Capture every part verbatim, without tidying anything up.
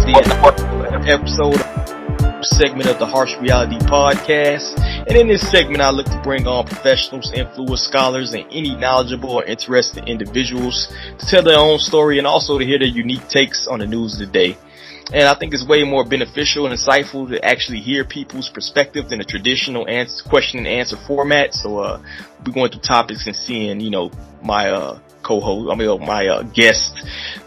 the episode segment of the Harsh Reality Podcast. And in this segment, I look to bring on professionals, influencers, scholars, and any knowledgeable or interested individuals to tell their own story and also to hear their unique takes on the news of the day. And I think it's way more beneficial and insightful to actually hear people's perspective than a traditional answer, question and answer format. So, uh, we're going through topics and seeing, you know, my, uh, co-host, I mean, my, uh, guest,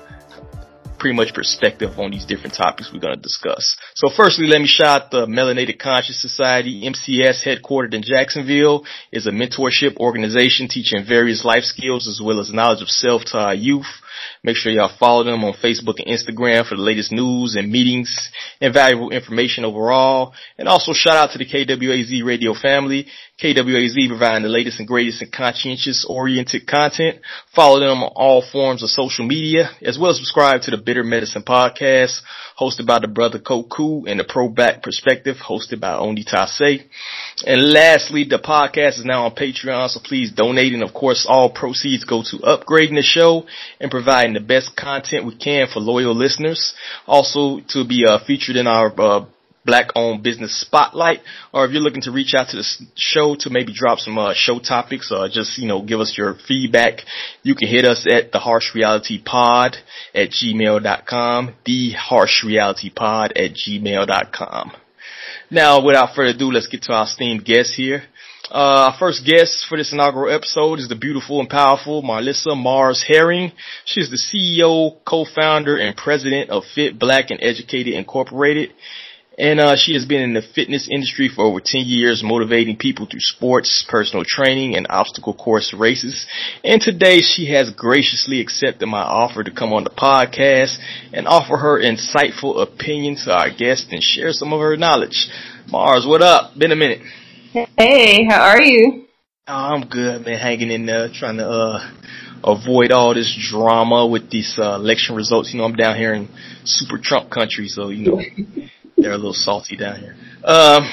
pretty much perspective on these different topics we're going to discuss. So firstly, let me shout out the Melanated Conscious Society. M C S, headquartered in Jacksonville, is a mentorship organization teaching various life skills as well as knowledge of self to our youth. Make sure y'all follow them on Facebook and Instagram for the latest news and meetings and valuable information overall. And also shout out to the K W A Z radio family. K W A Z providing the latest and greatest and conscientious oriented content. Follow them on all forms of social media, as well as subscribe to the Bitter Medicine podcast, hosted by the brother Koku, and the Pro Back Perspective, hosted by Oni Tase. And lastly, the podcast is now on Patreon, so please donate. And of course, all proceeds go to upgrading the show and providing the best content we can for loyal listeners. Also to be uh, featured in our uh, Black-owned business spotlight, or if you're looking to reach out to the show to maybe drop some uh, show topics or just, you know, give us your feedback, you can hit us at the Harsh Reality Pod at gmail dot com, the Harsh Reality Pod at gmail dot com. Now, without further ado, let's get to our esteemed guest here. Uh, our first guest for this inaugural episode is the beautiful and powerful Marlissa Mars Herring. She's the C E O, co-founder, and president of Fit Black and Educated Incorporated. And uh, she has been in the fitness industry for over ten years, motivating people through sports, personal training, and obstacle course races. And today she has graciously accepted my offer to come on the podcast and offer her insightful opinion to our guest and share some of her knowledge. Mars, what up? Been a minute. Hey, how are you? Oh, I'm good, man. Hanging in there, trying to uh avoid all this drama with these uh, election results. You know, I'm down here in super Trump country, so, you know, they're a little salty down here. Um,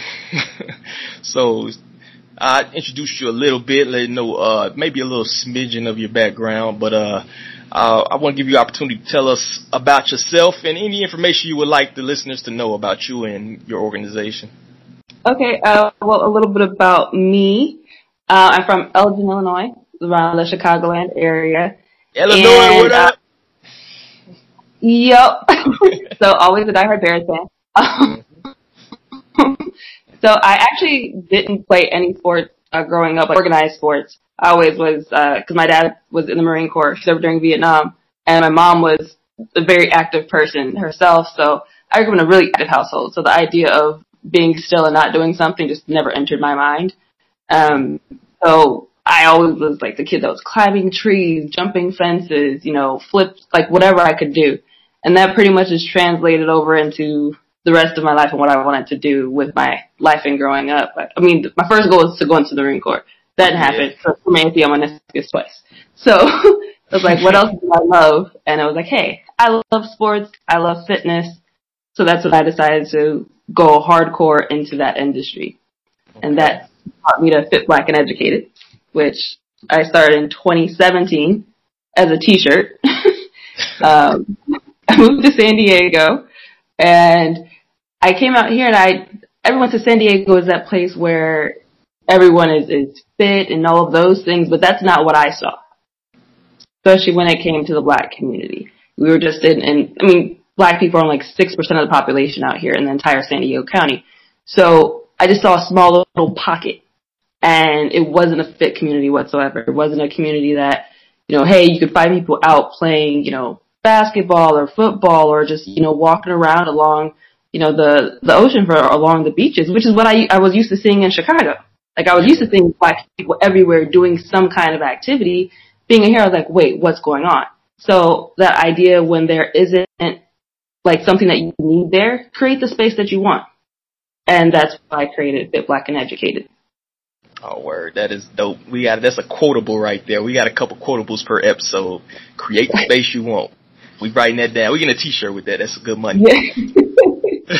so I introduced you a little bit, let you know, uh, maybe a little smidgen of your background, but, uh, uh I want to give you the opportunity to tell us about yourself and any information you would like the listeners to know about you and your organization. Okay, uh, well, a little bit about me. Uh, I'm from Elgin, Illinois, around the Chicagoland area. Illinois, and, what up? Uh, yep. So always a diehard Bears fan. Um, so I actually didn't play any sports uh, growing up, like organized sports. I always was, uh, cause my dad was in the Marine Corps, served during Vietnam, and my mom was a very active person herself, so I grew up in a really active household, so the idea of being still and not doing something just never entered my mind. Um, so I always was like the kid that was climbing trees, jumping fences, you know, flips, like whatever I could do. And that pretty much is translated over into the rest of my life and what I wanted to do with my life and growing up. I mean, my first goal was to go into the Marine Corps. That didn't happen. So I made the meniscus twice. So I was like, what else do I love? And I was like, hey, I love sports. I love fitness. So that's when I decided to go hardcore into that industry. Okay. And that taught me to Fit Black and Educated, which I started in twenty seventeen as a t-shirt. um, I moved to San Diego, and I came out here, and I everyone says San Diego is that place where everyone is, is fit and all of those things, but that's not what I saw, especially when it came to the Black community. We were just in, in I mean, Black people are like six percent of the population out here in the entire San Diego County. So I just saw a small little pocket, and it wasn't a fit community whatsoever. It wasn't a community that, you know, hey, you could find people out playing, you know, basketball or football or just, you know, walking around along, you know, the, the ocean for along the beaches, which is what I, I was used to seeing in Chicago. Like I was used to seeing Black people everywhere doing some kind of activity. Being here, I was like, wait, what's going on? So that idea when there isn't like something that you need there, create the space that you want. And that's why I created Fit Black and Educated. Oh, word. That is dope. We got, that's a quotable right there. We got a couple quotables per episode. Create the space you want. We writing that down. We getting a t-shirt with that. That's good money. Yeah.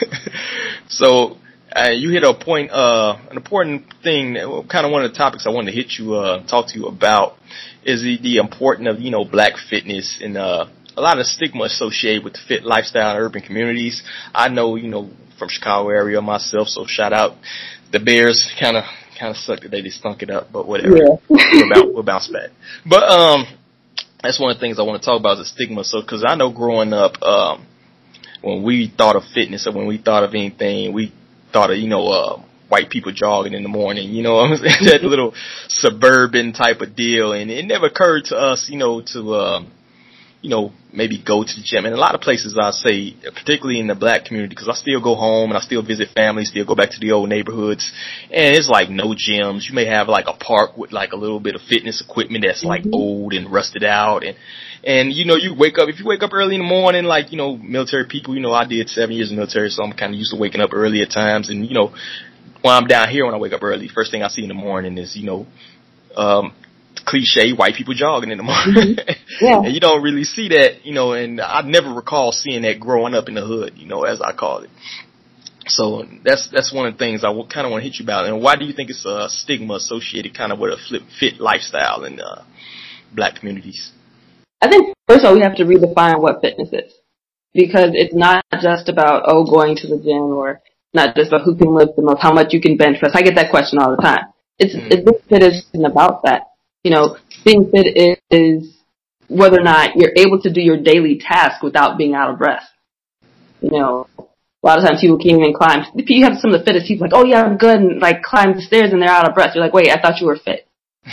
So, uh, you hit a point, uh, an important thing, kind of one of the topics I wanted to hit you, uh, talk to you about is the, the importance of, you know, Black fitness and, uh, a lot of stigma associated with the fit lifestyle in urban communities. I know, you know, from Chicago area myself, so shout out. The Bears kind of kind of sucked that they just stunk it up, but whatever. Yeah. we'll, bounce, we'll bounce back. But um, that's one of the things I want to talk about is the stigma. So, because I know growing up, um, when we thought of fitness or when we thought of anything, we thought of, you know, uh, white people jogging in the morning, you know, that little suburban type of deal. And it never occurred to us, you know, to, um, you know, maybe go to the gym. And a lot of places I say, particularly in the black community, because I still go home and I still visit family, still go back to the old neighborhoods. And it's like no gyms. You may have like a park with like a little bit of fitness equipment that's like mm-hmm. old and rusted out. And, and, you know, you wake up, if you wake up early in the morning, like, you know, military people, you know, I did seven years in the military, so I'm kind of used to waking up early at times. And, you know, when I'm down here, when I wake up early, first thing I see in the morning is, you know, um, cliche white people jogging in the morning. Mm-hmm. Yeah. And you don't really see that, you know, and I never recall seeing that growing up in the hood, you know, as I call it. So that's that's one of the things I w- kind of want to hit you about. And why do you think it's a stigma associated kind of with a flip, fit lifestyle in uh, black communities? I think, first of all, we have to redefine what fitness is. Because it's not just about, oh, going to the gym, or not just about who can lift the most, how much you can bench press. I get that question all the time. It's, mm. it's fit isn't about that. You know, being fit is, is whether or not you're able to do your daily task without being out of breath. You know, a lot of times people can't even climb. You have some of the fittest people like, oh yeah, I'm good, and like climb the stairs and they're out of breath. You're like, wait, I thought you were fit.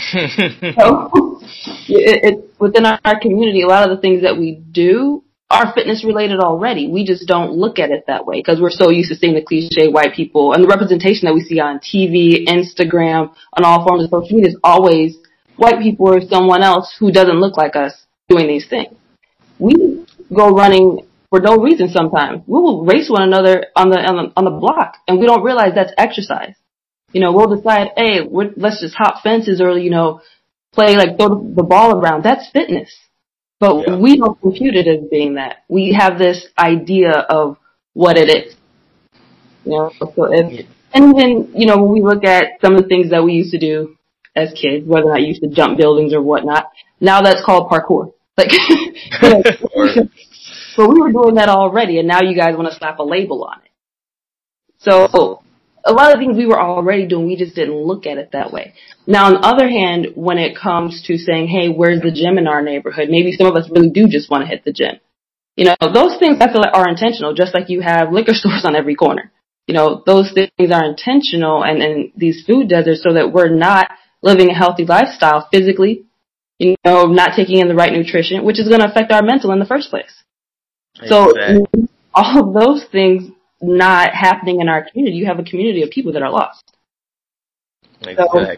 So, it, it, within our, our community, a lot of the things that we do are fitness related already. We just don't look at it that way because we're so used to seeing the cliche white people, and the representation that we see on T V, Instagram, on all forms of social media is always white people or someone else who doesn't look like us doing these things. We go running for no reason sometimes. We will race one another on the on the, on the block, and we don't realize that's exercise. You know, we'll decide, hey, we're, let's just hop fences or, you know, play, like, throw the ball around. That's fitness. But yeah. we don't compute it as being that. We have this idea of what it is. You know, so if, and then, you know, when we look at some of the things that we used to do as kids, whether or not you used to jump buildings or whatnot, now that's called parkour. Like, but we were doing that already, and now you guys want to slap a label on it. So, a lot of things we were already doing, we just didn't look at it that way. Now, on the other hand, when it comes to saying, hey, where's the gym in our neighborhood? Maybe some of us really do just want to hit the gym. You know, those things I feel like are intentional, just like you have liquor stores on every corner. You know, those things are intentional, and, and these food deserts, so that we're not living a healthy lifestyle physically, you know, not taking in the right nutrition, which is going to affect our mental in the first place. Exactly. So all of those things not happening in our community, you have a community of people that are lost. Exactly. So,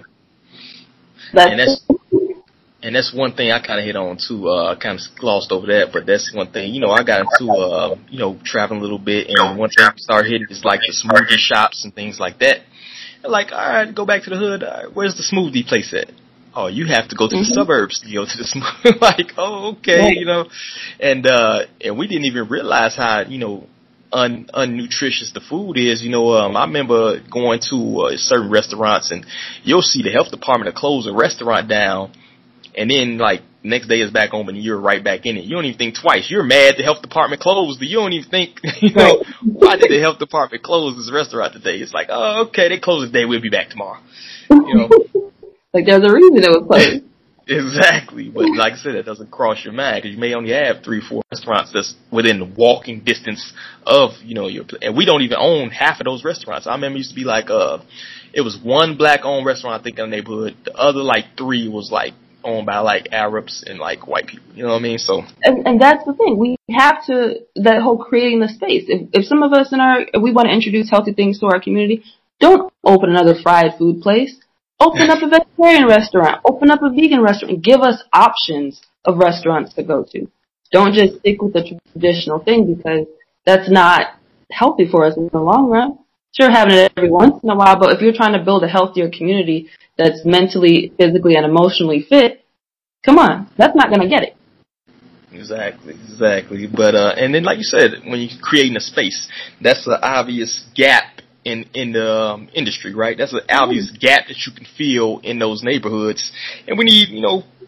that's and that's and that's one thing I kind of hit on too. Uh, I kind of glossed over that, but that's one thing. You know, I got into uh, you know, traveling a little bit, and one thing I started hitting is like the smoothie shops and things like that. And like, all right, go back to the hood. All right, where's the smoothie place at? Oh, you have to go to mm-hmm. the suburbs to go to the smoothie. Like, oh, okay, right. You know, and uh, and we didn't even realize how, you know, Un, unnutritious the food is. You know, um, I remember going to uh, certain restaurants, and you'll see the health department will close a restaurant down, and then like next day it's back open and you're right back in it. You don't even think twice. You're mad the health department closed, but you don't even think, you know, why did the health department close this restaurant today? It's like, oh, okay, they closed today. We'll be back tomorrow. You know, like there's a reason it was closed. Exactly, but like I said, that doesn't cross your mind because you may only have three, four restaurants that's within walking distance of, you know, your, and we don't even own half of those restaurants. I remember it used to be like, uh, it was one black-owned restaurant, I think, in the neighborhood. The other, like, three was, like, owned by, like, Arabs and, like, white people. You know what I mean? So, and, and that's the thing. We have to, that whole creating the space. If, if some of us in our, if we want to introduce healthy things to our community, don't open another fried food place. Open up a vegetarian restaurant. Open up a vegan restaurant. Give us options of restaurants to go to. Don't just stick with the traditional thing because that's not healthy for us in the long run. Sure, having it every once in a while, but if you're trying to build a healthier community that's mentally, physically, and emotionally fit, come on, that's not going to get it. Exactly, exactly. But uh, and then, like you said, when you're creating a space, that's an obvious gap in in the um, industry, right? That's an obvious gap that you can feel in those neighborhoods, and we need, you know,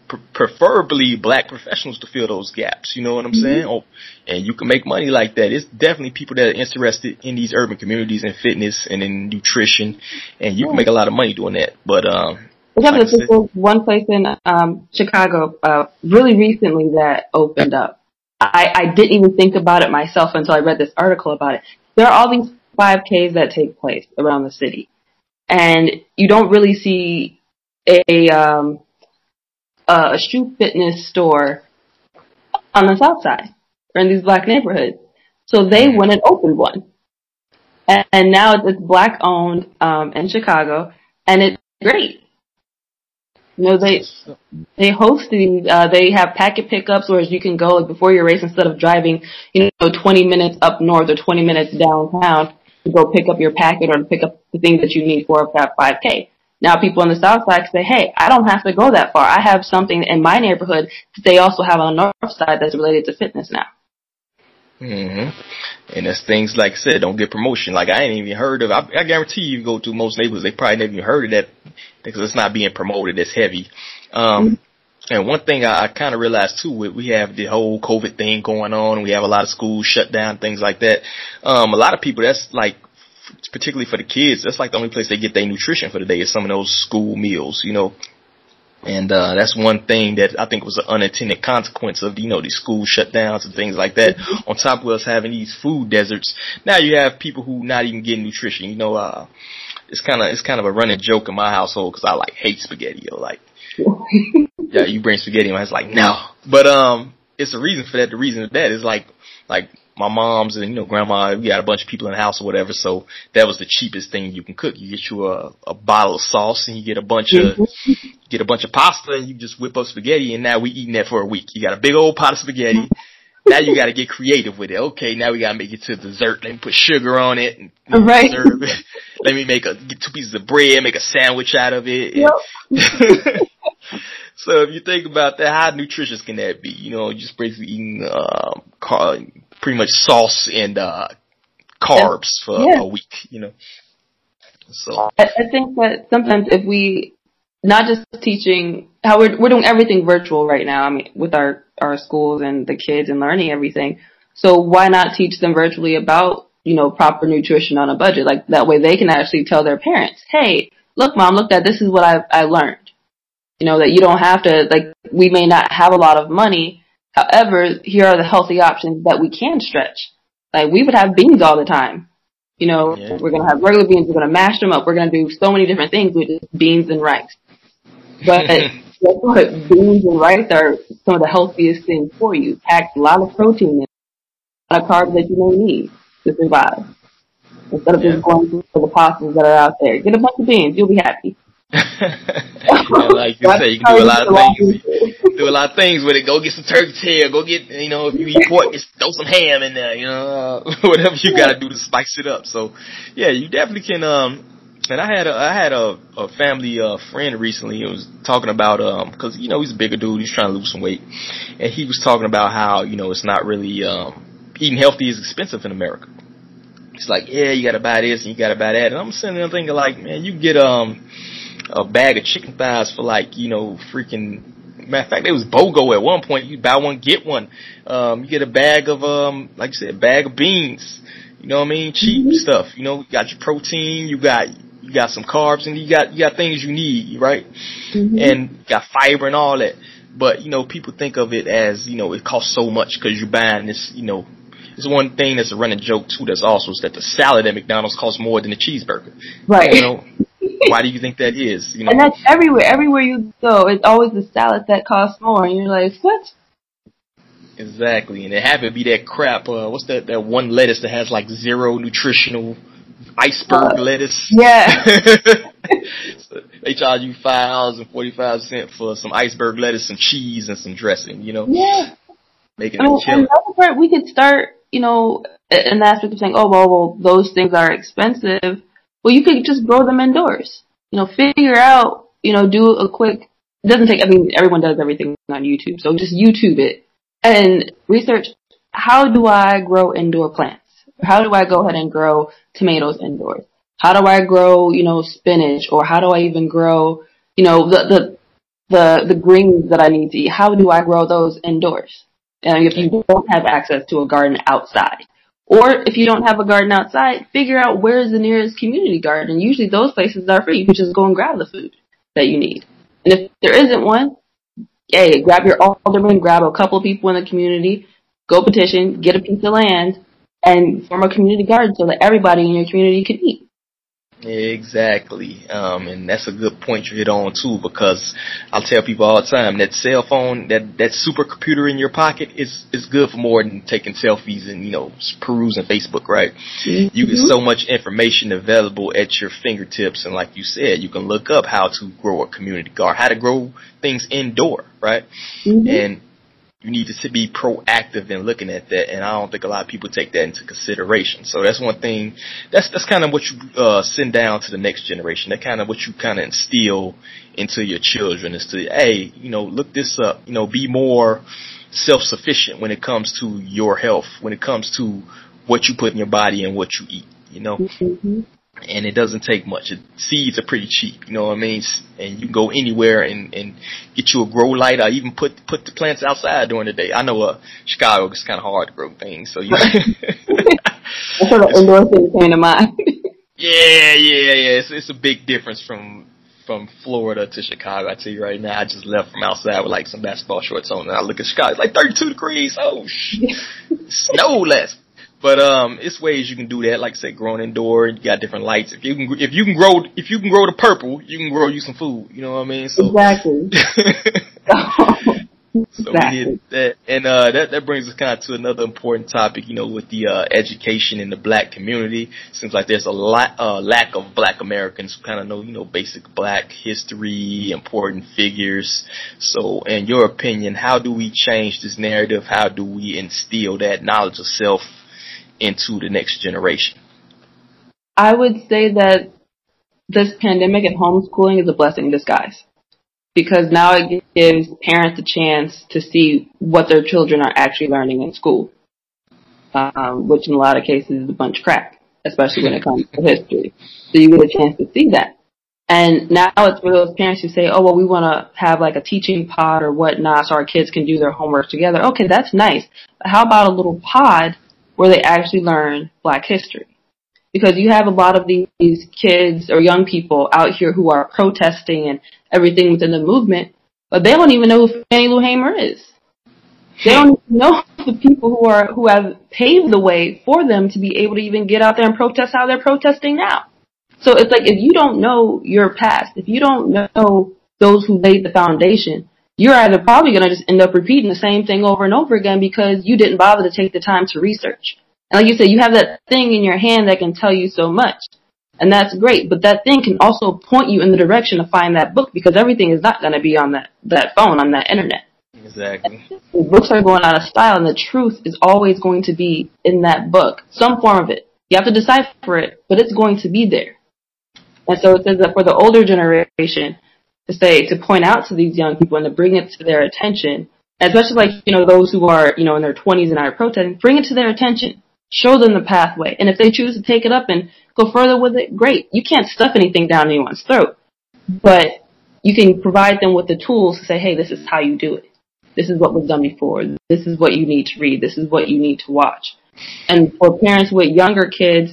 pre- preferably black professionals to fill those gaps. You know what I'm mm-hmm. saying? Oh, and you can make money like that. It's definitely people that are interested in these urban communities and fitness and in nutrition, and you yeah. can make a lot of money doing that. But um, like I said, one place in um Chicago uh, really recently that opened up. I, I didn't even think about it myself until I read this article about it. There are all these five Ks that take place around the city, and you don't really see a um a shoe fitness store on the south side or in these black neighborhoods. So they went and opened one, and, and now it's black owned um in Chicago, and it's great. You know, they they host these, uh, they have packet pickups, whereas you can go like, before your race, instead of driving, you know, twenty minutes up north or twenty minutes downtown to go pick up your packet or to pick up the things that you need for that five K. Now people on the south side say, hey, I don't have to go that far. I have something in my neighborhood that they also have on the north side that's related to fitness now. Mm-hmm. And that's things like I said, don't get promotion. Like I ain't even heard of. I, I guarantee you, go to most neighborhoods, they probably never even heard of that because it's not being promoted as heavy. Um, mm-hmm. And one thing I, I kind of realized too, we, we have the whole COVID thing going on. We have a lot of schools shut down, things like that. Um, a lot of people, that's like, particularly for the kids, that's like the only place they get their nutrition for the day is some of those school meals, you know. And uh that's one thing that I think was an unintended consequence of, you know, these school shutdowns and things like that. On top of us having these food deserts, now you have people who not even getting nutrition. You know, uh it's kind of it's kind of a running joke in my household because I like hate spaghetti. Yo, like, yeah, you bring spaghetti, and I was like, no. But um, it's a reason for that. The reason for that is like like. my mom's and, you know, grandma, we got a bunch of people in the house or whatever, so that was the cheapest thing you can cook. You get you a, a bottle of sauce and you get a bunch of, get a bunch of pasta and you just whip up spaghetti, and now we eating that for a week. You got a big old pot of spaghetti. Now you gotta get creative with it. Okay, now we gotta make it to dessert. Let me put sugar on it and, and right. serve it. Let me make a, get two pieces of bread, make a sandwich out of it. Yep. So if you think about that, how nutritious can that be? You know, just basically eating, um, car, pretty much sauce and, uh, carbs for yeah. a week, you know. So I, I think that sometimes if we, not just teaching, how we're, we're doing everything virtual right now, I mean, with our, our schools and the kids and learning everything. So why not teach them virtually about, you know, proper nutrition on a budget? Like that way they can actually tell their parents, hey, look, mom, look, that this is what I I learned. You know, that you don't have to, like, we may not have a lot of money. However, here are the healthy options that we can stretch. Like, we would have beans all the time. You know, yeah. We're going to have regular beans. We're going to mash them up. We're going to do so many different things with just beans and rice. But guess what? Beans and rice are some of the healthiest things for you. Packed a lot of protein in it, a lot of carbs that you may need to survive. Instead of yeah. just going for the pastas that are out there. Get a bunch of beans. You'll be happy. And like you say, you can do a lot of things. Do a lot of things with it. Go get some turkey tail. Go get, you know, if you eat pork, just throw some ham in there. You know, uh, whatever you got to do to spice it up. So, yeah, you definitely can. Um, and I had a, I had a, a family uh, friend recently who was talking about um, because you know he's a bigger dude. He's trying to lose some weight, and he was talking about how you know it's not really um, eating healthy is expensive in America. It's like, yeah, you got to buy this and you got to buy that, and I'm sitting there thinking like, man, you get um. a bag of chicken thighs for like, you know, freaking, matter of fact, it was BOGO at one point. You buy one, get one. Um, you get a bag of, um, like you said, a bag of beans. You know what I mean? Cheap mm-hmm. stuff. You know, you got your protein, you got, you got some carbs, and you got, you got things you need, right? Mm-hmm. And you got fiber and all that. But, you know, people think of it as, you know, it costs so much because you're buying this, you know, it's one thing that's a running joke too that's also is that the salad at McDonald's costs more than a cheeseburger. Right. You know? Why do you think that is? You know? And that's everywhere. Everywhere you go, it's always the salad that costs more. And you're like, what? Exactly. And it happened to be that crap. Uh, what's that, that one lettuce that has like zero nutritional iceberg uh, lettuce? Yeah. So they charge you five dollars and forty-five cents for some iceberg lettuce, some cheese, and some dressing, you know? Yeah. Making I mean, it chill. Another part, we could start, you know, an aspect of saying, oh, well, well, those things are expensive. Well, you could just grow them indoors. You know, figure out, you know, do a quick, it doesn't take, I mean, everyone does everything on YouTube, so just YouTube it and research, how do I grow indoor plants? How do I go ahead and grow tomatoes indoors? How do I grow, you know, spinach? Or how do I even grow, you know, the, the the the greens that I need to eat, how do I grow those indoors? And if you don't have access to a garden outside, or if you don't have a garden outside, figure out where is the nearest community garden. Usually those places are free. You can just go and grab the food that you need. And if there isn't one, hey, grab your alderman, grab a couple of people in the community, go petition, get a piece of land, and form a community garden so that everybody in your community can eat. Exactly. Um, and that's a good point you hit on too, because I'll tell people all the time that cell phone, that, that supercomputer in your pocket is, is good for more than taking selfies and, you know, perusing Facebook, right? Mm-hmm. You get so much information available at your fingertips. And like you said, you can look up how to grow a community garden, how to grow things indoor, right? Mm-hmm. And you need to be proactive in looking at that, and I don't think a lot of people take that into consideration. So that's one thing. That's that's kind of what you uh, send down to the next generation. That kind of what you kind of instill into your children is to, hey, you know, look this up. You know, be more self-sufficient when it comes to your health, when it comes to what you put in your body and what you eat. You know. Mm-hmm. And it doesn't take much. It, seeds are pretty cheap, you know what I mean? And you can go anywhere and, and get you a grow light, or even put put the plants outside during the day. I know uh, Chicago is kind of hard to grow things, so you. That's sort of indoor thing came to mind. yeah, yeah, yeah. It's it's a big difference from from Florida to Chicago. I tell you right now, I just left from outside with like some basketball shorts on, and I look at Chicago, it's like thirty-two degrees. Oh, shit. Snow less. But um, it's ways you can do that. Like I said, growing indoor, you got different lights. If you can, if you can grow, if you can grow the purple, you can grow you some food. You know what I mean? So, exactly. so we did that, and uh, that that brings us kind of to another important topic. You know, with the uh, education in the black community, seems like there's a lot uh, lack of black Americans who kind of know, you know, basic black history, important figures. So, in your opinion, how do we change this narrative? How do we instill that knowledge of self into the next generation? I would say that this pandemic and homeschooling is a blessing in disguise, because now it gives parents a chance to see what their children are actually learning in school, um, which in a lot of cases is a bunch of crap, especially when it comes to history. So you get a chance to see that. And now it's for those parents who say, oh, well, we want to have like a teaching pod or whatnot so our kids can do their homework together. Okay, that's nice. But how about a little pod where they actually learn black history? Because you have a lot of these kids or young people out here who are protesting and everything within the movement, but they don't even know who Fannie Lou Hamer is. They don't even know the people who are who have paved the way for them to be able to even get out there and protest how they're protesting now. So it's like, if you don't know your past, if you don't know those who laid the foundation, you're either probably going to just end up repeating the same thing over and over again because you didn't bother to take the time to research. And like you said, you have that thing in your hand that can tell you so much. And that's great. But that thing can also point you in the direction to find that book, because everything is not going to be on that, that phone, on that internet. Exactly. The books are going out of style, and the truth is always going to be in that book, some form of it. You have to decipher it, but it's going to be there. And so it says that for the older generation, to say, to point out to these young people and to bring it to their attention, especially like, you know, those who are, you know, in their twenties and are protesting, bring it to their attention. Show them the pathway. And if they choose to take it up and go further with it, great. You can't stuff anything down anyone's throat. But you can provide them with the tools to say, hey, this is how you do it. This is what was done before. This is what you need to read. This is what you need to watch. And for parents with younger kids,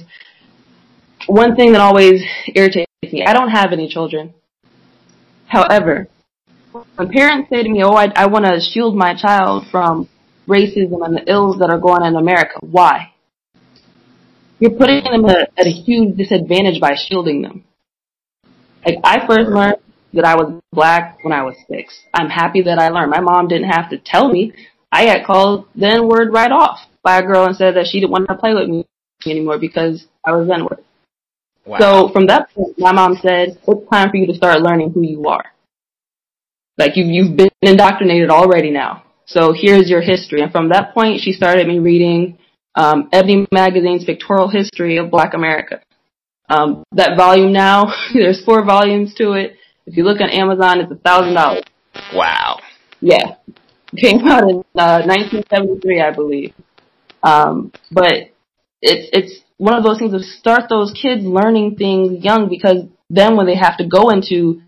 one thing that always irritates me, I don't have any children. However, when parents say to me, oh, I, I want to shield my child from racism and the ills that are going on in America, why? You're putting them at a, at a huge disadvantage by shielding them. Like, I first learned that I was black when I was six. I'm happy that I learned. My mom didn't have to tell me. I got called the N-word right off by a girl and said that she didn't want to play with me anymore because I was N-word. Wow. So from that point, my mom said, it's time for you to start learning who you are. Like, you've, you've been indoctrinated already now. So here's your history. And from that point, she started me reading um, Ebony Magazine's Pictorial History of Black America. Um, that volume now, there's four volumes to it. If you look on Amazon, it's a thousand dollars. Wow. Yeah. It came out in uh, nineteen seventy-three, I believe. Um, but it's it's one of those things to start those kids learning things young, because then when they have to go into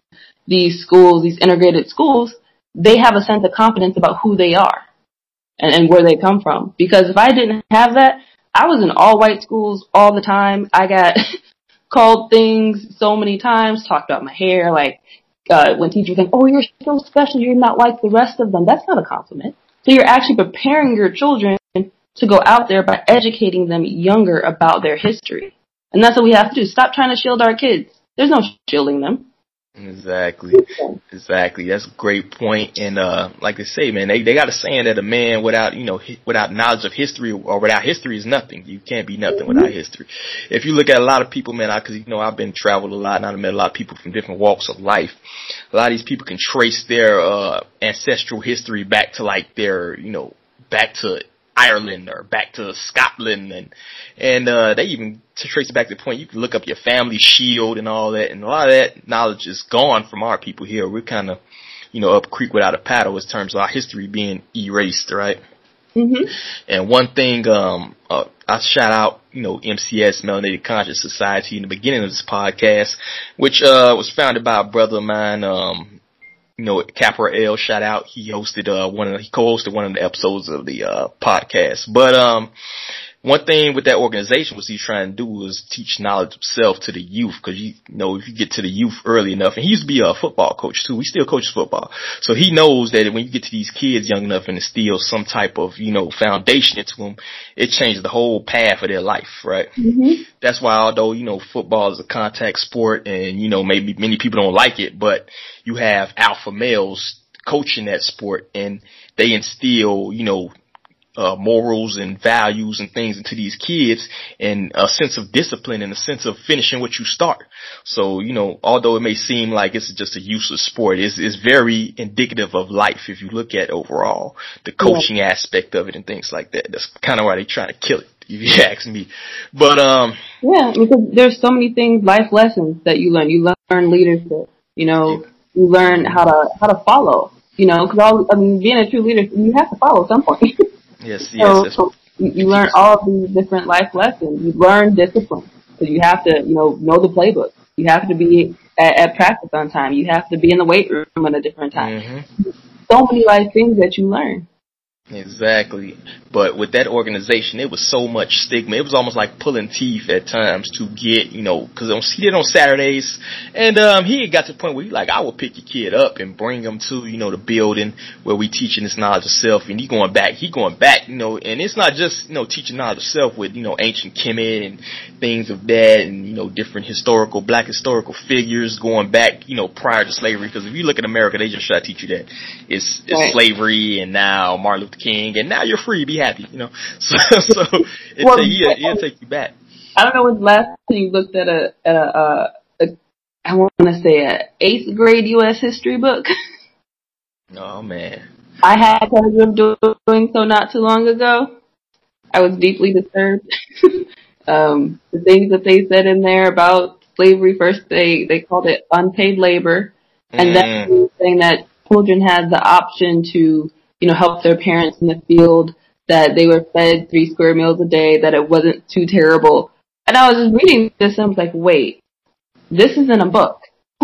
these schools, these integrated schools, they have a sense of confidence about who they are and, and where they come from. Because if I didn't have that, I was in all white schools all the time. I got called things so many times, talked about my hair, like, uh, when teachers think, oh, you're so special, you're not like the rest of them. That's not a compliment. So you're actually preparing your children to go out there by educating them younger about their history. And that's what we have to do. Stop trying to shield our kids. There's no shielding them. Exactly. Exactly. That's a great point. And, uh, like I say, man, they, they got a saying that a man without, you know, hi- without knowledge of history or without history is nothing. You can't be nothing mm-hmm. without history. If you look at a lot of people, man, I, cause, you know, I've been traveled a lot and I've met a lot of people from different walks of life. A lot of these people can trace their, uh, ancestral history back to like their, you know, back to Ireland or back to Scotland, and and uh they even to trace it back to the point you can look up your family shield and all that, and a lot of that knowledge is gone from our people here. We're kind of, you know, up creek without a paddle in terms of our history being erased, right? Mm-hmm. And one thing, um, uh, I shout out, you know, M C S, Melanated Conscious Society, in the beginning of this podcast, which uh was founded by a brother of mine, um. You know, Capra L, shout out. He hosted, uh, one of the, he co-hosted one of the episodes of the, uh, podcast. But, um, one thing with that organization was he's trying to do was teach knowledge of self to the youth. Cause you, you know, if you get to the youth early enough, and he used to be a football coach too. He still coaches football. So he knows that when you get to these kids young enough and instill some type of, you know, foundation into them, it changes the whole path of their life, right? Mm-hmm. That's why, although, you know, football is a contact sport and, you know, maybe many people don't like it, but you have alpha males coaching that sport and they instill, you know, uh, morals and values and things into these kids, and a sense of discipline and a sense of finishing what you start. So, you know, although it may seem like it's just a useless sport, it's, it's very indicative of life if you look at overall the coaching yeah. aspect of it and things like that. That's kind of why they're trying to kill it, if you ask me. But, um, yeah, because there's so many things, life lessons that you learn. You learn leadership, you know, yeah. you learn how to, how to follow, you know, cause all, I mean, being a true leader, you have to follow at some point. Yes, yes. So, that's so you, you learn all of these different life lessons. You learn discipline. So you have to, you know, know the playbook. You have to be at, at practice on time. You have to be in the weight room at a different time. Mm-hmm. So many life things that you learn. Exactly. But with that organization, it was so much stigma. It was almost like pulling teeth at times to get, you know, because he did it on Saturdays. And um he had got to the point where he like, I will pick your kid up and bring him to, you know, the building where we teaching this knowledge of self. And he going back, he going back, you know, and it's not just, you know, teaching knowledge of self with, you know, ancient Kemet and things of that and, you know, different historical, black historical figures going back, you know, prior to slavery. Because if you look at America, they just try to teach you that it's, it's right. slavery and now Martin Luther King, and now you're free, be happy, you know. So, so it well, take, yeah, it'll take you back. I don't know when the last time you looked at a, at a, uh, a I want to say a eighth grade U S history book. Oh man, I had pleasure of doing so not too long ago. I was deeply disturbed. um, the things that they said in there about slavery, first they they called it unpaid labor, and mm. then saying that children had the option to, you know, help their parents in the field, that they were fed three square meals a day, that it wasn't too terrible. And I was just reading this and I was like, wait, this isn't a book.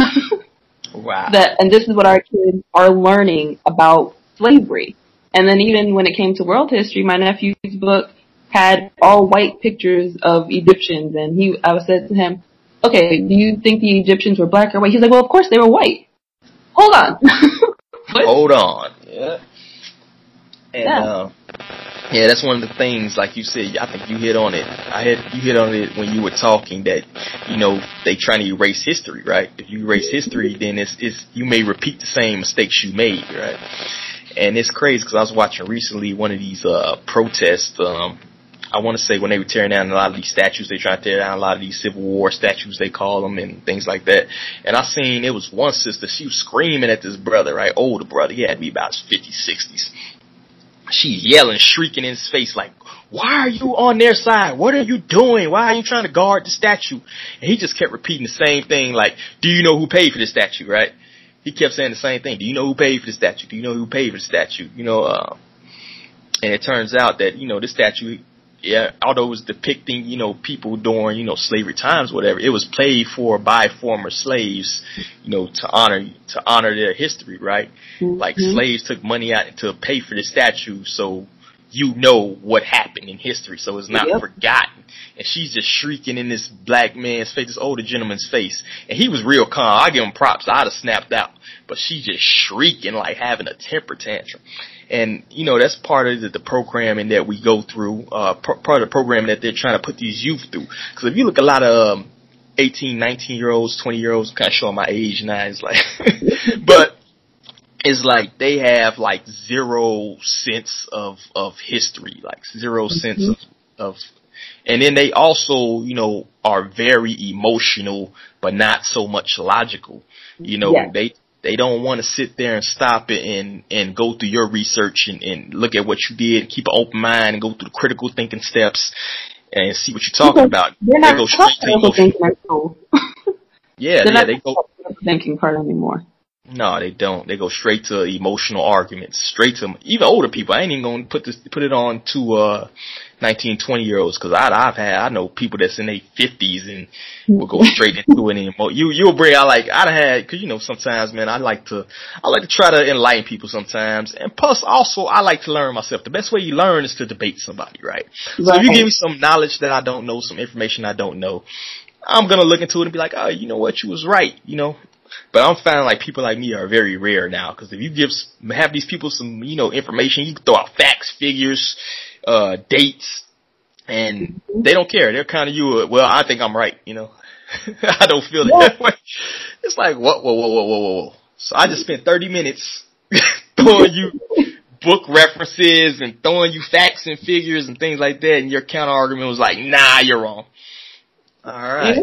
Wow. That, and this is what our kids are learning about slavery. And then even when it came to world history, my nephew's book had all white pictures of Egyptians, and he, I said to him, okay, do you think the Egyptians were black or white? He's like, well, of course they were white. Hold on. Hold on. Yeah. And, yeah. uh, yeah, that's one of the things, like you said, I think you hit on it. I hit, you hit on it when you were talking that, you know, they trying to erase history, right? If you erase history, then it's, it's, you may repeat the same mistakes you made, right? And it's crazy because I was watching recently one of these, uh, protests, um, I want to say when they were tearing down a lot of these statues, they tried to tear down a lot of these Civil War statues, they call them, and things like that. And I seen, it was one sister, she was screaming at this brother, right? Older brother, he had to be about fifties, sixties. She's yelling, shrieking in his face like, why are you on their side? What are you doing? Why are you trying to guard the statue? And he just kept repeating the same thing like, do you know who paid for the statue, right? He kept saying the same thing. Do you know who paid for the statue? Do you know who paid for the statue? You know, uh, and it turns out that, you know, this statue, yeah, although it was depicting, you know, people during, you know, slavery times, whatever, it was played for by former slaves, you know, to honor, to honor their history, right? Mm-hmm. Like slaves took money out to pay for the statue, so you know what happened in history, so it's not yep. forgotten. And she's just shrieking in this black man's face, this older gentleman's face, and he was real calm. I give him props. I'd have snapped out, but she's just shrieking like having a temper tantrum. And, you know, that's part of the, the programming that we go through, uh, p- part of the programming that they're trying to put these youth through. Because if you look at a lot of um, eighteen, nineteen-year-olds, twenty-year-olds, I'm kind of showing my age now, it's like, but it's like they have like zero sense of, of history, like zero sense mm-hmm. of, of, and then they also, you know, are very emotional, but not so much logical. You know, yeah. they, They don't want to sit there and stop it and, and go through your research and, and look at what you did, keep an open mind and go through the critical thinking steps and see what you're talking because about. They're they not go straight to emotion. Yeah, they're yeah, not they go the thinking part anymore. No, they don't. They go straight to emotional arguments, straight to even older people. I ain't even gonna put this put it on to uh nineteen, twenty year olds because I I've had I know people that's in their fifties and will go straight into it anymore. You you'll bring out like I've had because you know sometimes man I like to I like to try to enlighten people sometimes, and plus also I like to learn myself. The best way you learn is to debate somebody, right? right. So if you give me some knowledge that I don't know, some information I don't know, I'm gonna look into it and be like, oh, you know what, you was right, you know. But I'm finding like people like me are very rare now because if you give have these people some you know information, you can throw out facts, figures, uh, dates, and they don't care. They're kind of you. Well, I think I'm right. You know, I don't feel yeah. that way. It's like whoa, whoa, whoa, whoa, whoa, whoa. So I just spent thirty minutes throwing you book references and throwing you facts and figures and things like that, and your counter argument was like, nah, you're wrong. All right.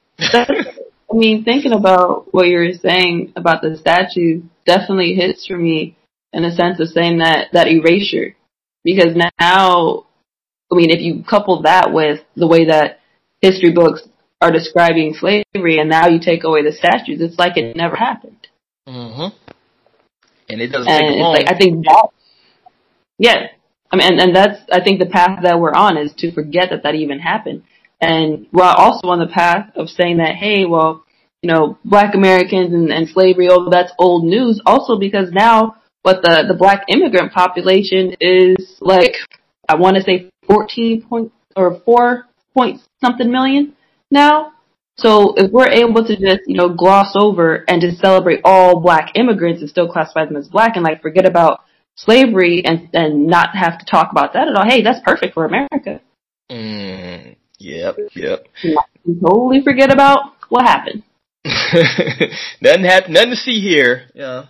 I mean, thinking about what you were saying about the statue definitely hits for me in the sense of saying that, that erasure. Because now, I mean, if you couple that with the way that history books are describing slavery and now you take away the statues, it's like it never happened. Mm-hmm. And it doesn't and take long. Like, I think that, yeah. I mean, and, and that's, I think the path that we're on is to forget that that even happened. And we're also on the path of saying that, hey, well, you know, black Americans and, and slavery, oh, that's old news. Also because now what the, the black immigrant population is like, I want to say fourteen point or four point something million now. So if we're able to just, you know, gloss over and just celebrate all black immigrants and still classify them as black and like forget about slavery and, and not have to talk about that at all, hey, that's perfect for America. Mm. Yep, yep. Totally forget about what happened. nothing happen, nothing to see here. Yeah.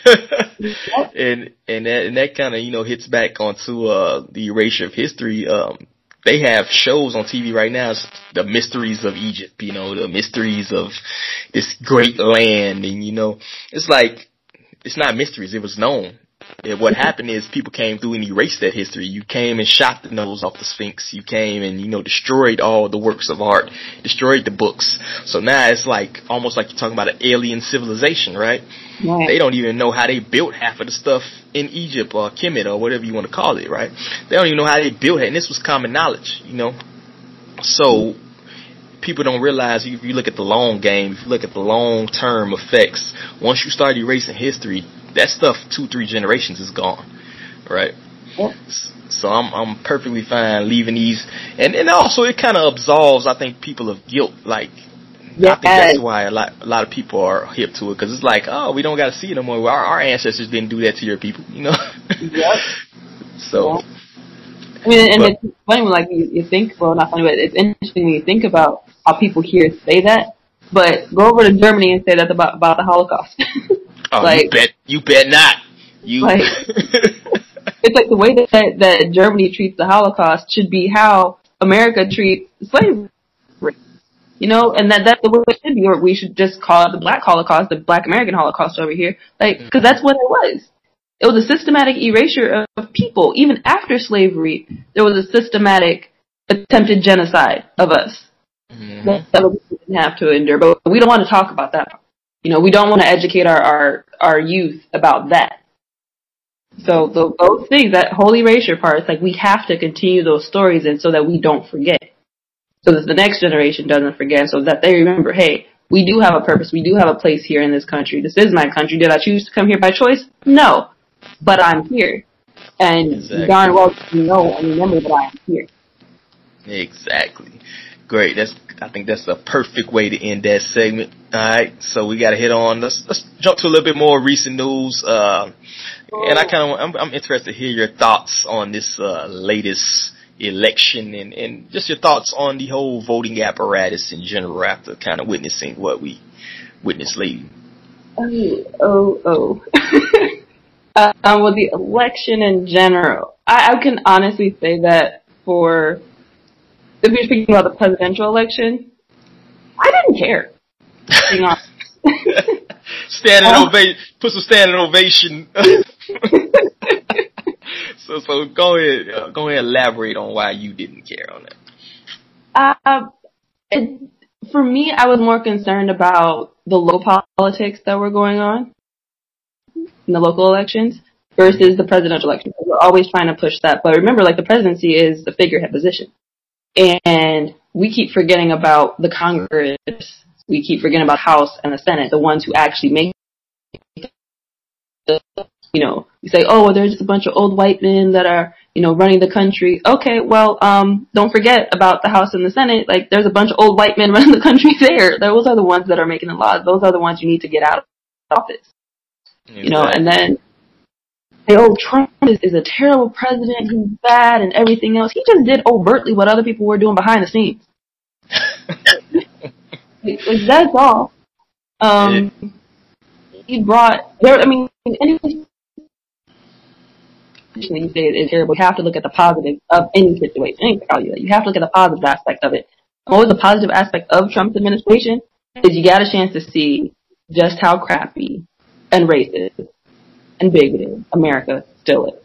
and and that and that kind of you know hits back onto uh the erasure of history. Um, they have shows on T V right now, the mysteries of Egypt. You know, the mysteries of this great land, and you know, it's like it's not mysteries. It was known. Yeah, what happened is people came through and erased that history. You came and shot the nose off the Sphinx. You came and, you know, destroyed all the works of art, destroyed the books. So now it's like, almost like you're talking about an alien civilization, right? Right. They don't even know how they built half of the stuff in Egypt or Kemet or whatever you want to call it, right? They don't even know how they built it. And this was common knowledge, you know? So people don't realize if you look at the long game, if you look at the long-term effects, once you start erasing history, that stuff two, three generations is gone, right? Yeah. So I'm I'm perfectly fine leaving these, and and also it kind of absolves, I think, people of guilt. Like, yeah. I think that's why a lot a lot of people are hip to it because it's like, oh, we don't got to see it no more. Our our ancestors didn't do that to your people, you know. Yep. So. Yeah. I mean, and but, it's funny when like you, you think, well, not funny, but it's interesting when you think about how people here say that. But go over to Germany and say that about about the Holocaust. Oh, like, you bet, you bet not. You. Like, it's like the way that, that Germany treats the Holocaust should be how America treats slavery. You know, and that that's the way it should be, or we should just call it the Black Holocaust, the Black American Holocaust over here. Like, because that's what it was. It was a systematic erasure of, of people. Even after slavery, there was a systematic attempted genocide of us. Mm-hmm. That, that we didn't have to endure, but we don't want to talk about that. You know, we don't want to educate our, our, our youth about that. So the, those things, that whole erasure part, it's like we have to continue those stories and so that we don't forget. So that the next generation doesn't forget, so that they remember, hey, we do have a purpose. We do have a place here in this country. This is my country. Did I choose to come here by choice? No. But I'm here. And exactly. darn well you know and remember that I am here. Exactly. Great. That's I think that's a perfect way to end that segment. All right. So we got to hit on. Let's let's jump to a little bit more recent news. Uh, and I kind of I'm, I'm interested to hear your thoughts on this uh, latest election and, and just your thoughts on the whole voting apparatus in general after kind of witnessing what we witnessed lately. Oh, oh, oh. uh, um, well, the election in general, I, I can honestly say that for, if you're speaking about the presidential election, I didn't care. Being honest. Standing um, ovation, put some standing ovation. So, so go ahead, uh, go ahead, and elaborate on why you didn't care on that. Uh, it, for me, I was more concerned about the local politics that were going on in the local elections versus the presidential election. We're always trying to push that, but remember, like the presidency is the figurehead position, and we keep forgetting about the Congress. We keep forgetting about the House and the Senate, the ones who actually make the. You know, you say, oh, well, there's just a bunch of old white men that are, you know, running the country. Okay, well, um, don't forget about the House and the Senate. Like, there's a bunch of old white men running the country there. Those are the ones that are making the laws. Those are the ones you need to get out of office. Exactly. You know, and then, hey, oh, Trump is, is a terrible president. He's bad and everything else. He just did overtly what other people were doing behind the scenes. like, like, that's all. Um, he brought, there, I mean, any you say it's terrible. You have to look at the positive of any situation. Any value. You have to look at the positive aspect of it. What was the positive aspect of Trump's administration? Is you got a chance to see just how crappy and racist and bigoted America still is.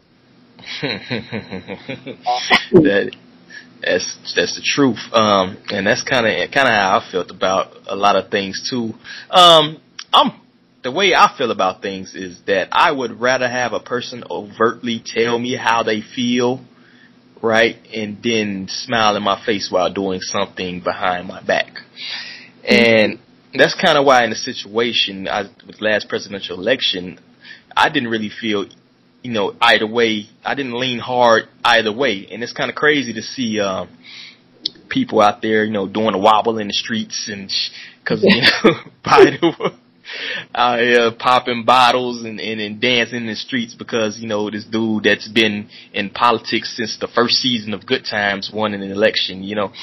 that that's that's the truth, um, and that's kind of kind of how I felt about a lot of things too. Um, I'm. The way I feel about things is that I would rather have a person overtly tell me how they feel, right, and then smile in my face while doing something behind my back. And that's kind of why in the situation I, with the last presidential election, I didn't really feel, you know, either way. I didn't lean hard either way. And it's kind of crazy to see um, people out there, you know, doing a wobble in the streets and because, you know, Biden out here popping bottles and, and, and dancing in the streets because, you know, this dude that's been in politics since the first season of Good Times won an election, you know.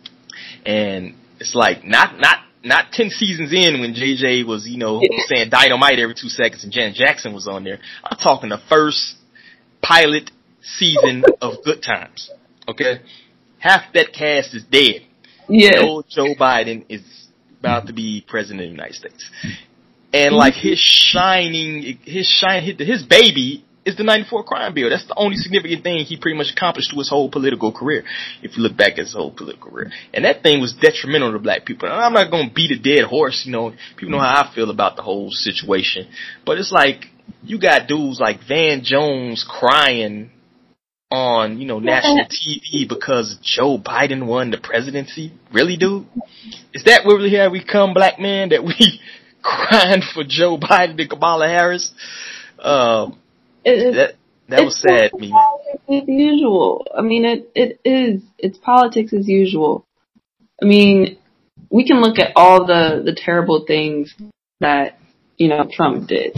And it's like not not not ten seasons in when J J was, you know, saying dynamite every two seconds and Janet Jackson was on there. I'm talking the first pilot season of Good Times, okay? Half that cast is dead. Yeah. Old Joe Biden is about to be president of the United States. And like his shining, his shine, his baby is the ninety-four crime bill. That's the only significant thing he pretty much accomplished through his whole political career. If you look back at his whole political career, and that thing was detrimental to black people. And I'm not going to beat a dead horse. You know, people know how I feel about the whole situation. But it's like you got dudes like Van Jones crying on, you know, national T V because Joe Biden won the presidency. Really, dude? Is that where really have we come, black man, that we crying for Joe Biden and Kamala Harris? Um, it, that that was sad to me. As usual. I mean, it it is. It's politics as usual. I mean, we can look at all the the terrible things that, you know, Trump did,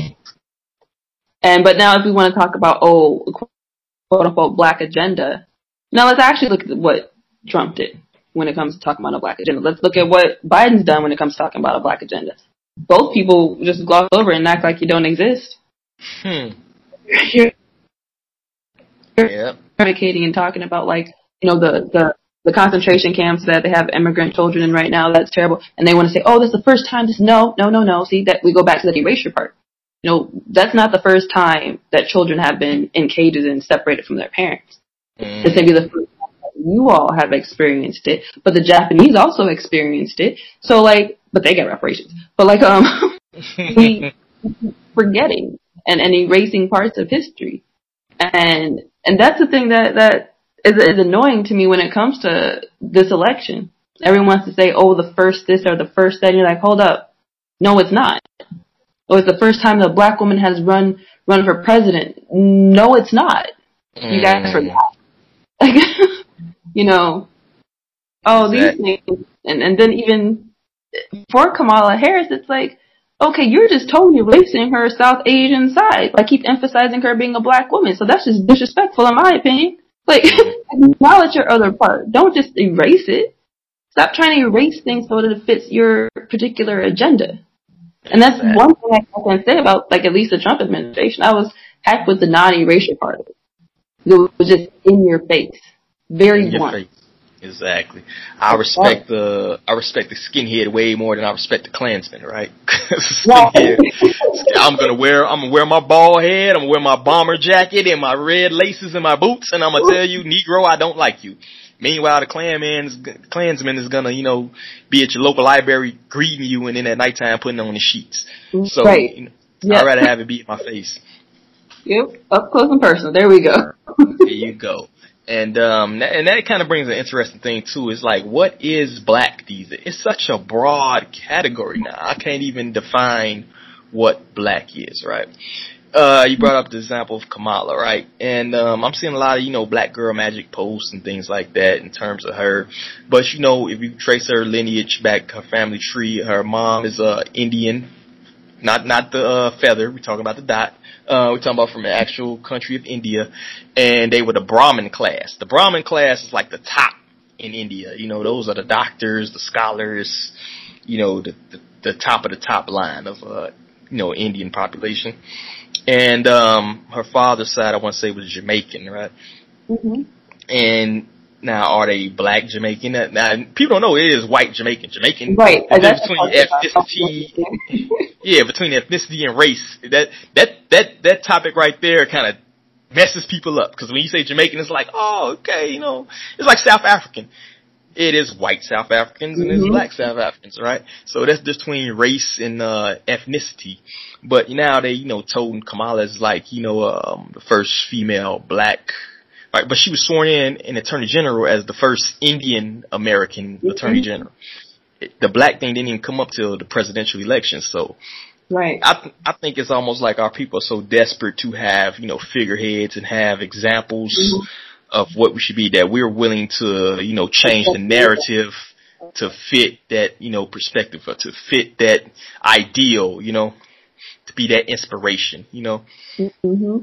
and but now if we want to talk about oh, quote unquote black agenda, now let's actually look at what Trump did when it comes to talking about a black agenda. Let's look at what Biden's done when it comes to talking about a black agenda. Both people just gloss over and act like you don't exist. Hmm. You're yeah. advocating and talking about, like, you know, the, the, the concentration camps that they have immigrant children in right now. That's terrible. And they want to say, oh, this is the first time this, no, no, no, no. See, that we go back to the erasure part. You know, that's not the first time that children have been in cages and separated from their parents. Mm. It's maybe the first time that you all have experienced it, but the Japanese also experienced it. So, like, but they get reparations. But, like, um, we forgetting and, and erasing parts of history. And and that's the thing that, that is, is annoying to me when it comes to this election. Everyone wants to say, oh, the first this or the first that. And you're like, hold up. No, it's not. Oh, it's the first time that a black woman has run run for president. No, it's not. Mm. You guys forgot. You know, oh, these things. And, and then even for Kamala Harris, it's like, okay, you're just totally erasing her South Asian side. Like, keep emphasizing her being a black woman. So that's just disrespectful in my opinion. Like, acknowledge your other part. Don't just erase it. Stop trying to erase things so that it fits your particular agenda. And that's exactly. one thing I can say about, like, at least the Trump administration. I was happy with the non-erasure part of it. It was just in your face. Very blunt. Exactly. I respect the I respect the skinhead way more than I respect the Klansman, right? Skinhead, I'm gonna wear I'm gonna wear my bald head, I'm gonna wear my bomber jacket and my red laces and my boots, and I'm gonna tell you, Negro, I don't like you. Meanwhile, the Klanman's, Klansman is gonna, you know, be at your local library greeting you, and then at nighttime putting on the sheets. So right. you know, yep. I'd rather have it be in my face. Yep, up close and personal. There we go. There you go. And um, and that kind of brings an interesting thing too. Is like, what is black these days? It's such a broad category now. I can't even define what black is, right? Uh, you brought up the example of Kamala, right? And um, I'm seeing a lot of, you know, black girl magic posts and things like that in terms of her. But you know, if you trace her lineage back, her family tree, her mom is uh Indian, not not the uh, feather. We're talking about the dot. Uh, we're talking about from the actual country of India, and they were the Brahmin class. The Brahmin class is like the top in India. You know, those are the doctors, the scholars, you know, the the, the top of the top line of, uh, you know, Indian population. And um, her father's side, I want to say, was Jamaican, right? Mm-hmm. And now, are they black Jamaican? Now, people don't know it is white Jamaican. Jamaican, right? There's between ethnicity, yeah, between ethnicity and race. That that that that topic right there kind of messes people up, because when you say Jamaican, it's like, oh, okay, you know, it's like South African. It is white South Africans and it's mm-hmm. black South Africans, right? So that's between race and uh, ethnicity. But now they, you know, told Kamala is like, you know, um, the first female black. Right, but she was sworn in in Attorney General as the first Indian American mm-hmm. Attorney General. It, the black thing didn't even come up till the presidential election. So, right, I th- I think it's almost like our people are so desperate to have, you know, figureheads and have examples mm-hmm. of what we should be, that we're willing to, you know, change the narrative to fit that, you know, perspective, or to fit that ideal, you know, to be that inspiration, you know. Mm-hmm.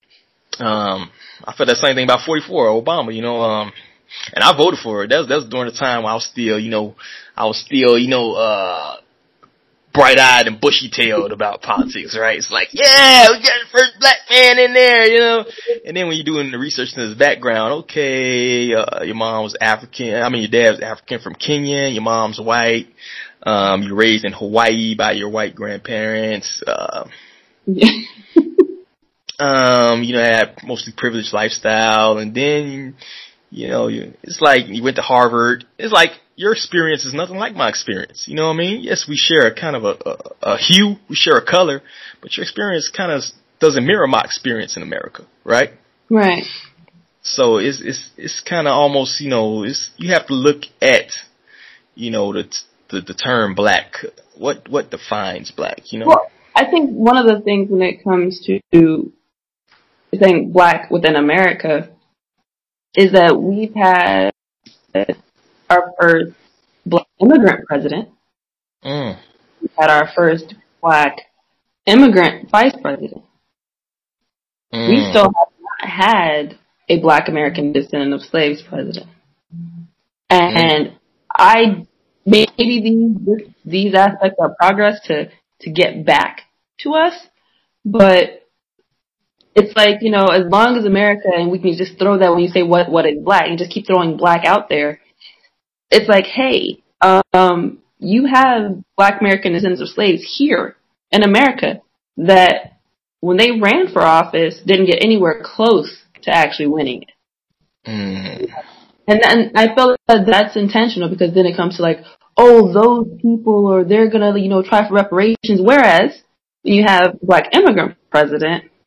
Um, I felt that same thing about forty-four, Obama, you know, um, and I voted for it. That was, that was during the time when I was still, you know, I was still, you know, uh, bright-eyed and bushy-tailed about politics, right? It's like, yeah, we got the first black man in there, you know. And then when you're doing the research in his background, okay, uh, your mom was African, I mean, your dad was African from Kenya, your mom's white, um, you're raised in Hawaii by your white grandparents, uh, Um, you know, had mostly privileged lifestyle, and then, you know, you, it's like you went to Harvard. It's like your experience is nothing like my experience. You know what I mean? Yes, we share a kind of a, a, a hue, we share a color, but your experience kind of doesn't mirror my experience in America, right? Right. So it's it's it's kind of almost, you know, it's you have to look at, you know, the the, the term black. What what defines black? You know. Well, I think one of the things when it comes to saying black within America is that we've had our first black immigrant president. Mm. We've had our first black immigrant vice president. Mm. We still have not had a black American descendant of slaves president. And mm. I, maybe these, these aspects are progress to, to get back to us, but it's like, you know, as long as America, and we can just throw that when you say what, what is black, you just keep throwing black out there. It's like, hey, um, you have black American descendants of slaves here in America that when they ran for office didn't get anywhere close to actually winning it. Mm. And then I feel that that's intentional, because then it comes to like, oh, those people, or they're gonna, you know, try for reparations. Whereas when you have black immigrant president,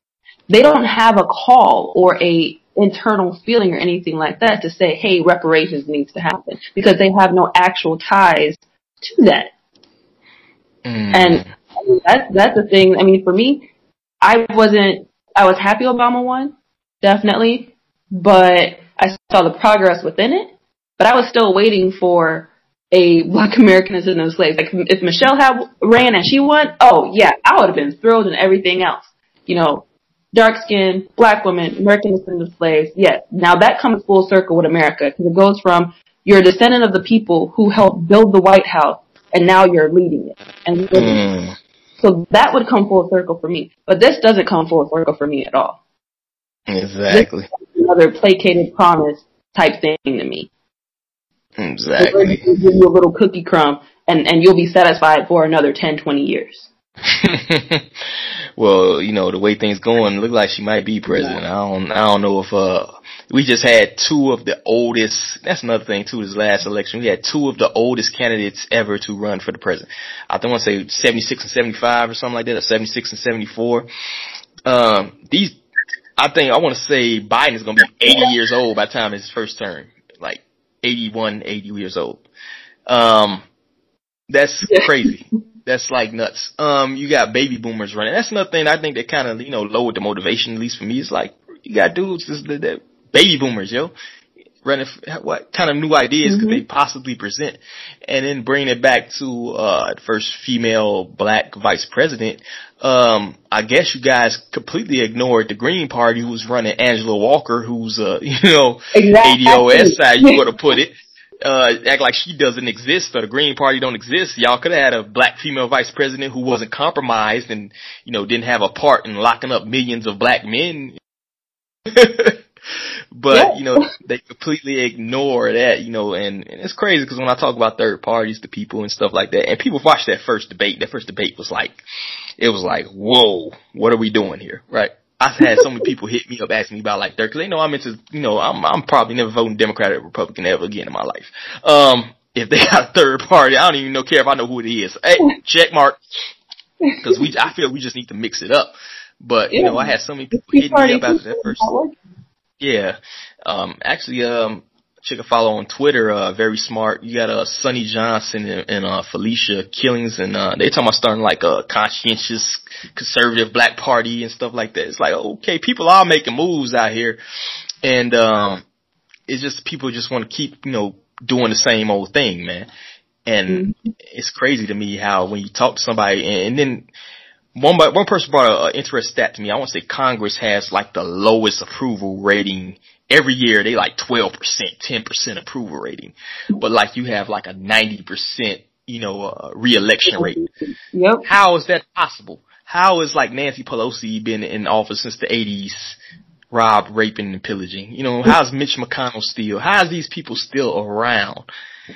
they don't have a call or a internal feeling or anything like that to say, hey, reparations needs to happen, because they have no actual ties to that. Mm. And I mean, that's, that's the thing. I mean, for me, I wasn't, I was happy Obama won, definitely, but I saw the progress within it, but I was still waiting for a Black American descendant of slaves. Like, if Michelle had ran and she won, oh yeah, I would have been thrilled and everything else. You know, dark skinned, Black women, American descendant of slaves, yes. Now that comes full circle with America, because it goes from you're a descendant of the people who helped build the White House, and now you're leading it. And mm. So that would come full circle for me. But this doesn't come full circle for me at all. Exactly. This is another placated promise type thing to me. Exactly. Give you a little cookie crumb, and, and you'll be satisfied for another ten, twenty years. Well, you know, the way things going, look like she might be president. I don't, I don't know if, uh, we just had two of the oldest, that's another thing too, this last election, we had two of the oldest candidates ever to run for the president. I think I want to say seventy-six and seventy-five or something like that, or seventy-six and seventy-four. Um, these, I think, I want to say Biden is going to be eighty years old by the time his first term. Like, eighty-one, eighty years old. Um, that's crazy. That's like nuts. Um, you got baby boomers running. That's another thing I think that kind of, you know, lowered the motivation, at least for me. It's like, you got dudes, this, the, the baby boomers, yo, running for, what kind of new ideas mm-hmm. could they possibly present? And then bringing it back to, uh, the first female Black vice president. Um, I guess you guys completely ignored the Green Party, who was running Angela Walker, who's, uh, you know, exactly. A D O S side, you would have put it. Uh, act like she doesn't exist or the Green Party don't exist. Y'all could have had a Black female vice president who wasn't compromised and, you know, didn't have a part in locking up millions of Black men. But, yeah. you know, they completely ignore that, you know, and, and it's crazy because when I talk about third parties to people and stuff like that, and people watched that first debate, that first debate was like, it was like, whoa, what are we doing here, right? I've had so many people hit me up asking me about like third, cause they know I'm into, you know, I'm, I'm probably never voting Democrat or Republican ever again in my life. Um, if they got a third party, I don't even know, care if I know who it is. Hey, check mark. Cause we, I feel we just need to mix it up. But, you yeah. know, I had so many people hitting me up after that first. Yeah. Um, actually, um, check a follow on Twitter, uh, very smart. You got, uh, Sonny Johnson and, and uh, Felicia Killings, and, uh, they talking about starting like a conscientious conservative Black party and stuff like that. It's like, okay, people are making moves out here. And, um, it's just, people just want to keep, you know, doing the same old thing, man. And mm-hmm. it's crazy to me how when you talk to somebody and, and then, One one person brought an interesting stat to me. I want to say Congress has like the lowest approval rating every year. They like twelve percent, ten percent approval rating, but like you have like a ninety percent, you know, uh, re-election rate. Yep. How is that possible? How is like Nancy Pelosi been in office since the eighties, robbed, raping, and pillaging? You know, how's Mitch McConnell still? How's these people still around?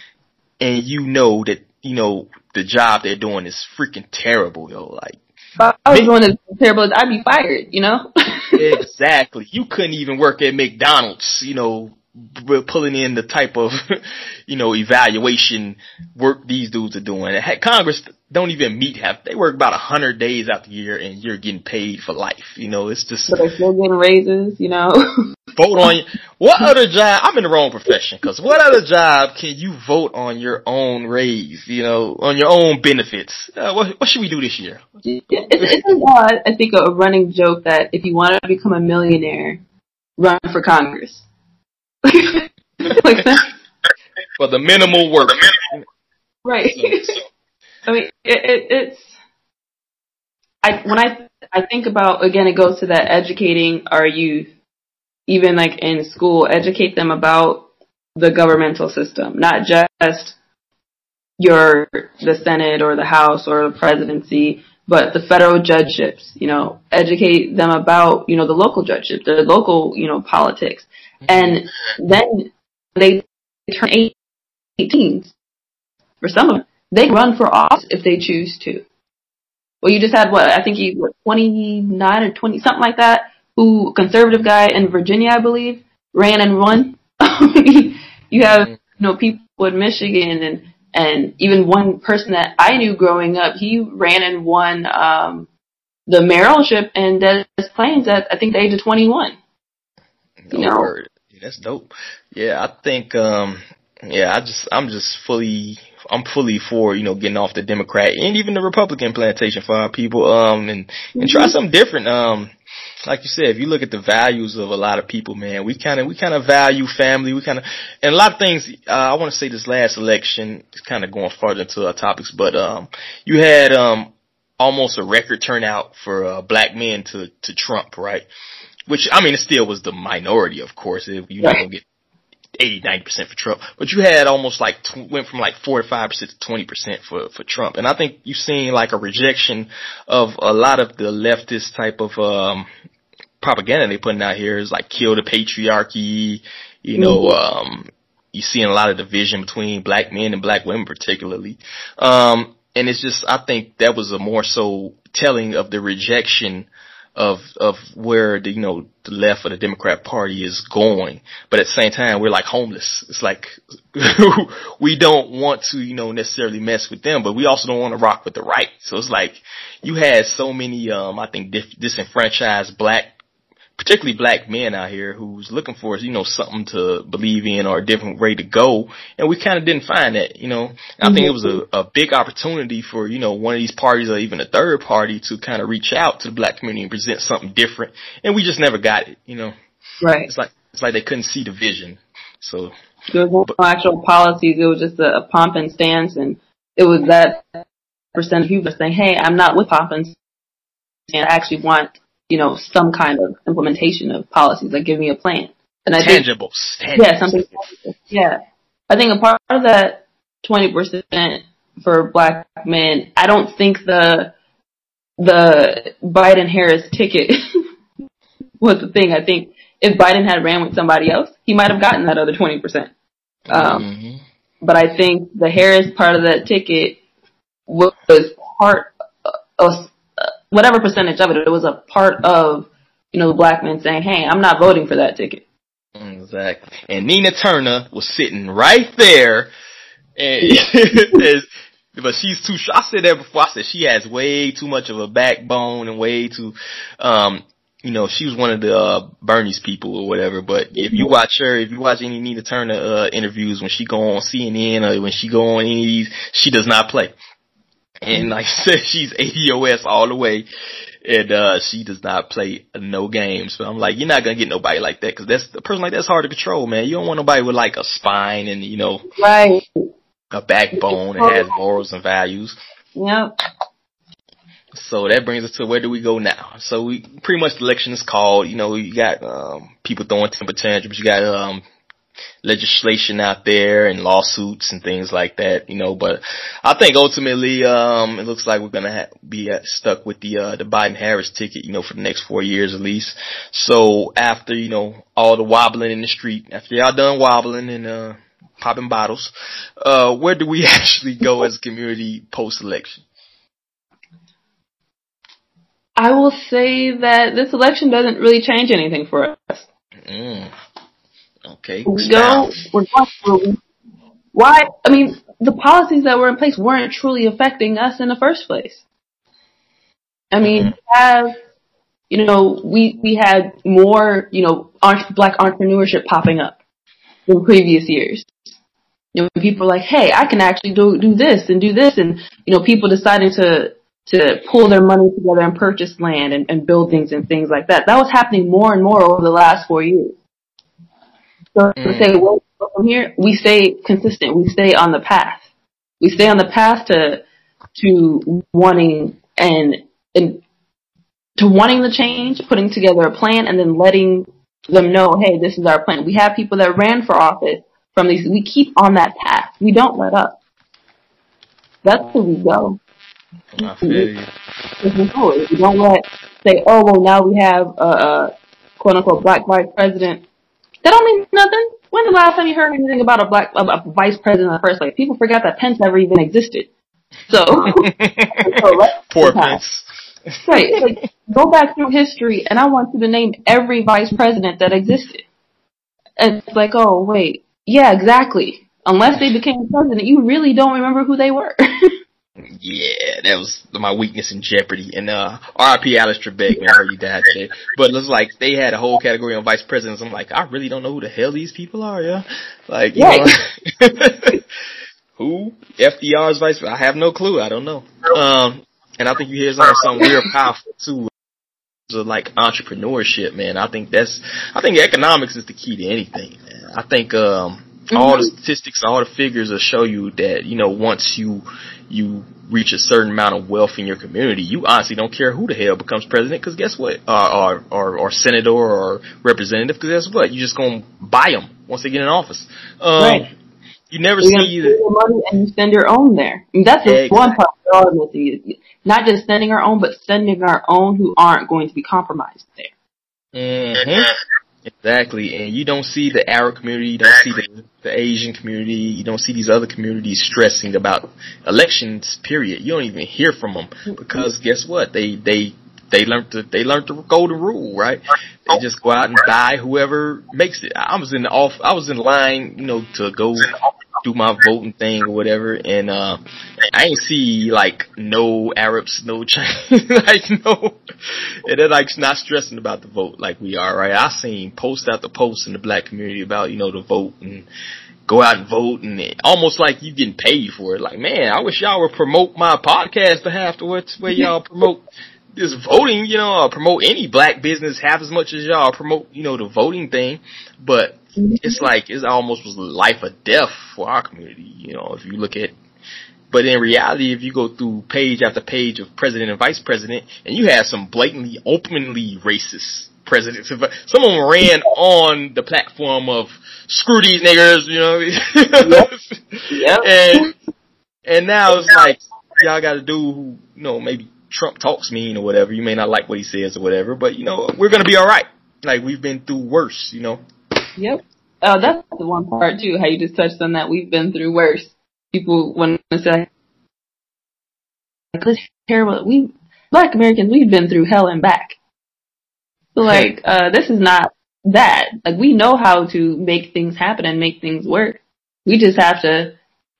And you know that, you know, the job they're doing is freaking terrible, yo. Like, if I was doing as terrible as I'd be fired, you know? Exactly. You couldn't even work at McDonald's, you know, pulling in the type of, you know, evaluation work these dudes are doing. Congress don't even meet half. They work about a hundred days out the year and you're getting paid for life. You know, it's just. But they're still getting raises, you know? Vote on, what other job, I'm in the wrong profession, because what other job can you vote on your own raise, you know, on your own benefits? Uh, what, what should we do this year? It's, it's a lot, I think, a running joke that if you want to become a millionaire, run for Congress. Like that. For the minimal work. Right. I mean, it, it, it's, I, when I, I think about, again, it goes to that educating our youth, even like in school, educate them about the governmental system, not just your, the Senate or the House or the presidency, but the federal judgeships, you know, educate them about, you know, the local judgeships, the local, you know, politics. And then they turn eighteen. For some of them, they run for office if they choose to. Well, you just had what, I think you, what, twenty-nine or twenty, something like that, who, conservative guy in Virginia, I believe, ran and won. You have, you know, people in Michigan and, and even one person that I knew growing up, he ran and won, um, the mayoralship in Des Plaines at, I think, the age of twenty-one. You know? Word. That's dope. Yeah, I think, um, yeah, I just, I'm just fully, I'm fully for, you know, getting off the Democrat and even the Republican plantation for our people, um, and, and mm-hmm. try something different. Um, like you said, if you look at the values of a lot of people, man, we kind of, we kind of value family. We kind of, and a lot of things, uh, I want to say this last election is kind of going further into our topics, but, um, you had, um, almost a record turnout for, uh, black men to, to Trump, right? Which, I mean, it still was the minority, of course. If you're not going to get eighty, ninety percent for Trump. But you had almost like, tw- went from like forty-five percent to twenty percent for, for Trump. And I think you've seen like a rejection of a lot of the leftist type of, um, propaganda they're putting out here is like kill the patriarchy, you know, mm-hmm. um, you're seeing a lot of division between black men and black women particularly. Um, and it's just, I think that was a more so telling of the rejection of, of where the, you know, the left of the Democrat Party is going. But at the same time, we're like homeless. It's like, we don't want to, you know, necessarily mess with them, but we also don't want to rock with the right. So it's like, you had so many, um, I think dis- disenfranchised black, particularly black men out here who's looking for, you know, something to believe in or a different way to go. And we kind of didn't find that, you know. Mm-hmm. I think it was a, a big opportunity for, you know, one of these parties or even a third party to kind of reach out to the black community and present something different. And we just never got it, you know. Right. It's like, it's like they couldn't see the vision. So. There was no actual policies. It was just a, a pomp and stance. And it was that percent of people saying, hey, I'm not with pomp and stance. I actually want, you know, some kind of implementation of policies, like give me a plan. And I tangible. think, yeah, something tangible. Yeah. I think a part of that twenty percent for black men, I don't think the, the Biden-Harris ticket was the thing. I think if Biden had ran with somebody else, he might have gotten that other twenty percent. Um, mm-hmm. But I think the Harris part of that ticket was part of, whatever percentage of it, it was a part of, you know, black men saying, hey, I'm not voting for that ticket. Exactly. And Nina Turner was sitting right there. And but she's too, I said that before, I said she has way too much of a backbone and way too, um, you know, she was one of the, uh, Bernie's people or whatever. But if you watch her, if you watch any Nina Turner, uh, interviews, when she go on C N N or when she go on any of these, she does not play. And like I said, she's A D O S all the way, and uh she does not play no games. But I'm like, you're not gonna get nobody like that, because that's a person like that's hard to control, man. You don't want nobody with like a spine and, you know, right, a backbone that has morals and values. Yep. So that brings us to where do we go now? So we pretty much the election is called. You know, you got um people throwing temper tantrums. You got um. legislation out there and lawsuits and things like that, you know, but I think ultimately, um, it looks like we're going to ha- be uh, stuck with the, uh, the Biden-Harris ticket, you know, for the next four years at least. So after, you know, all the wobbling in the street, after y'all done wobbling and, uh, popping bottles, uh, where do we actually go as a community post-election? I will say that this election doesn't really change anything for us. Mm. Okay. We go, we're going, why? I mean, the policies that were in place weren't truly affecting us in the first place. I mean, mm-hmm. we have, you know, we, we had more, you know, black entrepreneurship popping up than previous years. You know, people are like, hey, I can actually do, do this and do this. And, you know, people deciding to, to pull their money together and purchase land and, and buildings and things like that. That was happening more and more over the last four years. So to say, well, from here, we stay consistent. We stay on the path. We stay on the path to to wanting and and to wanting the change, putting together a plan, and then letting them know, hey, this is our plan. We have people that ran for office from these. We keep on that path. We don't let up. That's where we go. I feel you. We don't let say, oh, well, now we have a, a quote unquote black vice president. That don't mean nothing. When's the last time you heard anything about a black a, a vice president in the first place? People forgot that Pence never even existed. So, so poor Pence. Right. Like, go back through history, and I want you to name every vice president that existed. And it's like, oh wait, yeah, exactly. Unless they became president, you really don't remember who they were. Yeah, that was my weakness in Jeopardy. And uh R I P Alice Trebek, man, I heard he died today. But it was like they had a whole category on vice presidents. I'm like, I really don't know who the hell these people are, yeah. Like, you right. know, who? F D R's vice president? I have no clue. I don't know. Um, and I think you hear some something real powerful too. Of like entrepreneurship, man. I think that's. I think economics is the key to anything, man. I think um. all the statistics, all the figures will show you that, you know, once you you reach a certain amount of wealth in your community, you honestly don't care who the hell becomes president, because guess what? Uh, or, or, or senator or representative, because guess what? You're just going to buy them once they get in office. Um, right. You never You're see the your money and you send your own there. I mean, that's the exactly. one part we're all missing. Not just sending our own, but sending our own who aren't going to be compromised there. Mm-hmm. Exactly, and you don't see the Arab community, you don't see the, the Asian community, you don't see these other communities stressing about elections. Period. You don't even hear from them, because guess what? They they they learned the they learned the golden rule, right? They just go out and buy whoever makes it. I was in the off, I was in line, you know, to go do my voting thing or whatever, and uh I ain't see like no Arabs, no Chinese, like no, and they're like not stressing about the vote like we are, right? I seen post after post in the black community about, you know, the vote and go out and vote, and it, almost like you getting paid for it. Like, man, I wish y'all would promote my podcast afterwards, where y'all promote this voting, you know, or promote any black business half as much as y'all promote, you know, the voting thing. But it's like, it's almost was life or death for our community, you know, if you look at. But in reality, if you go through page after page of president and vice president, and you have some blatantly, openly racist presidents, some of them ran on the platform of screw these niggers, you know. Yep. Yep. And and now it's like, y'all got to do, who, you know, maybe Trump talks mean or whatever. You may not like what he says or whatever, but you know, we're gonna be all right. Like, we've been through worse, you know. Yep. Oh, that's the one part too. How you just touched on that. We've been through worse. People want to say, "Let's hear what we Black Americans, we've been through hell and back." So, like, uh, this is not that. Like, we know how to make things happen and make things work. We just have to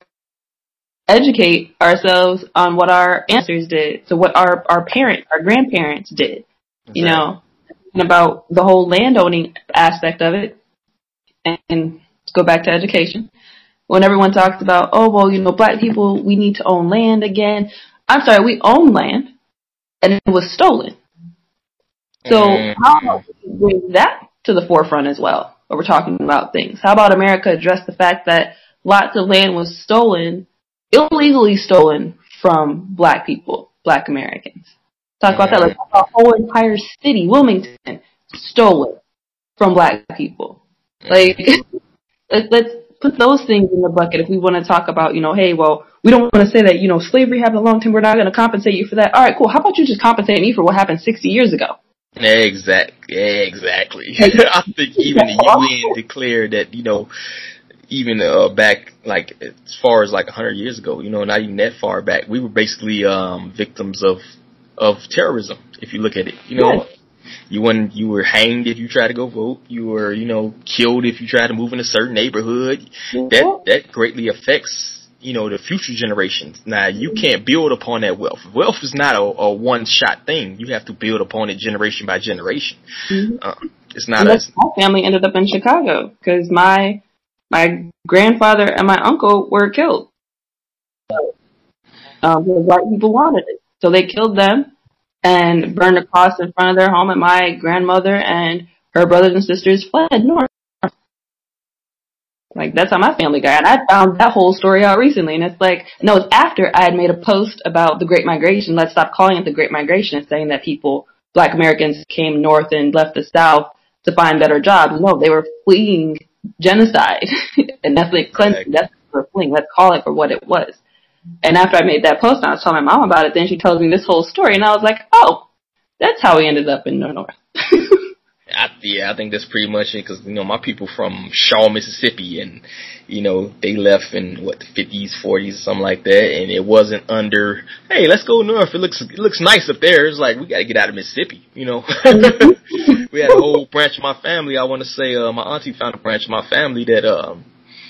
educate ourselves on what our ancestors did, so what our our parents, our grandparents did. You okay. know, and about the whole landowning aspect of it. And, and let's go back to education. When everyone talks about, oh, well, you know, black people, we need to own land again. I'm sorry, we own land, and it was stolen. So mm. how about we bring that to the forefront as well, when we're talking about things? How about America address the fact that lots of land was stolen, illegally stolen from black people, black Americans? Talk about that. Like, a whole entire city, Wilmington, stolen from black people. Like, let's put those things in the bucket if we want to talk about, you know, hey, well, we don't want to say that, you know, slavery happened a long time, we're not going to compensate you for that. All right, cool. How about you just compensate me for what happened sixty years ago? Exactly. Exactly. I think even the U N declared that, you know, even uh, back, like, as far as like one hundred years ago, you know, not even that far back, we were basically um, victims of of terrorism, if you look at it, you know. Yes. You were you were hanged if you tried to go vote. You were, you know, killed if you tried to move in a certain neighborhood. Mm-hmm. That that greatly affects, you know, the future generations. Now, you can't build upon that wealth. Wealth is not a, a one-shot thing. You have to build upon it generation by generation. Mm-hmm. Uh, it's not. A, my family ended up in Chicago because my my grandfather and my uncle were killed. Um, because white people wanted it, so they killed them and burned a cross in front of their home, and my grandmother and her brothers and sisters fled north. Like, that's how my family got. And I found that whole story out recently, and it's like, no, it's after I had made a post about the Great Migration. Let's stop calling it the Great Migration and saying that people, black Americans, came north and left the South to find better jobs. No, they were fleeing genocide and ethnic cleansing. That's what we're fleeing. Let's call it for what it was. And after I made that post, and I was telling my mom about it, then she tells me this whole story, and I was like, oh, that's how we ended up in the North. I, yeah, I think that's pretty much it, because, you know, my people from Shaw, Mississippi, and, you know, they left in, what, the fifties, forties, something like that, and it wasn't under, hey, let's go north, it looks it looks nice up there. It's like, we got to get out of Mississippi, you know. We had a whole branch of my family, I want to say, uh, my auntie found a branch of my family that, um,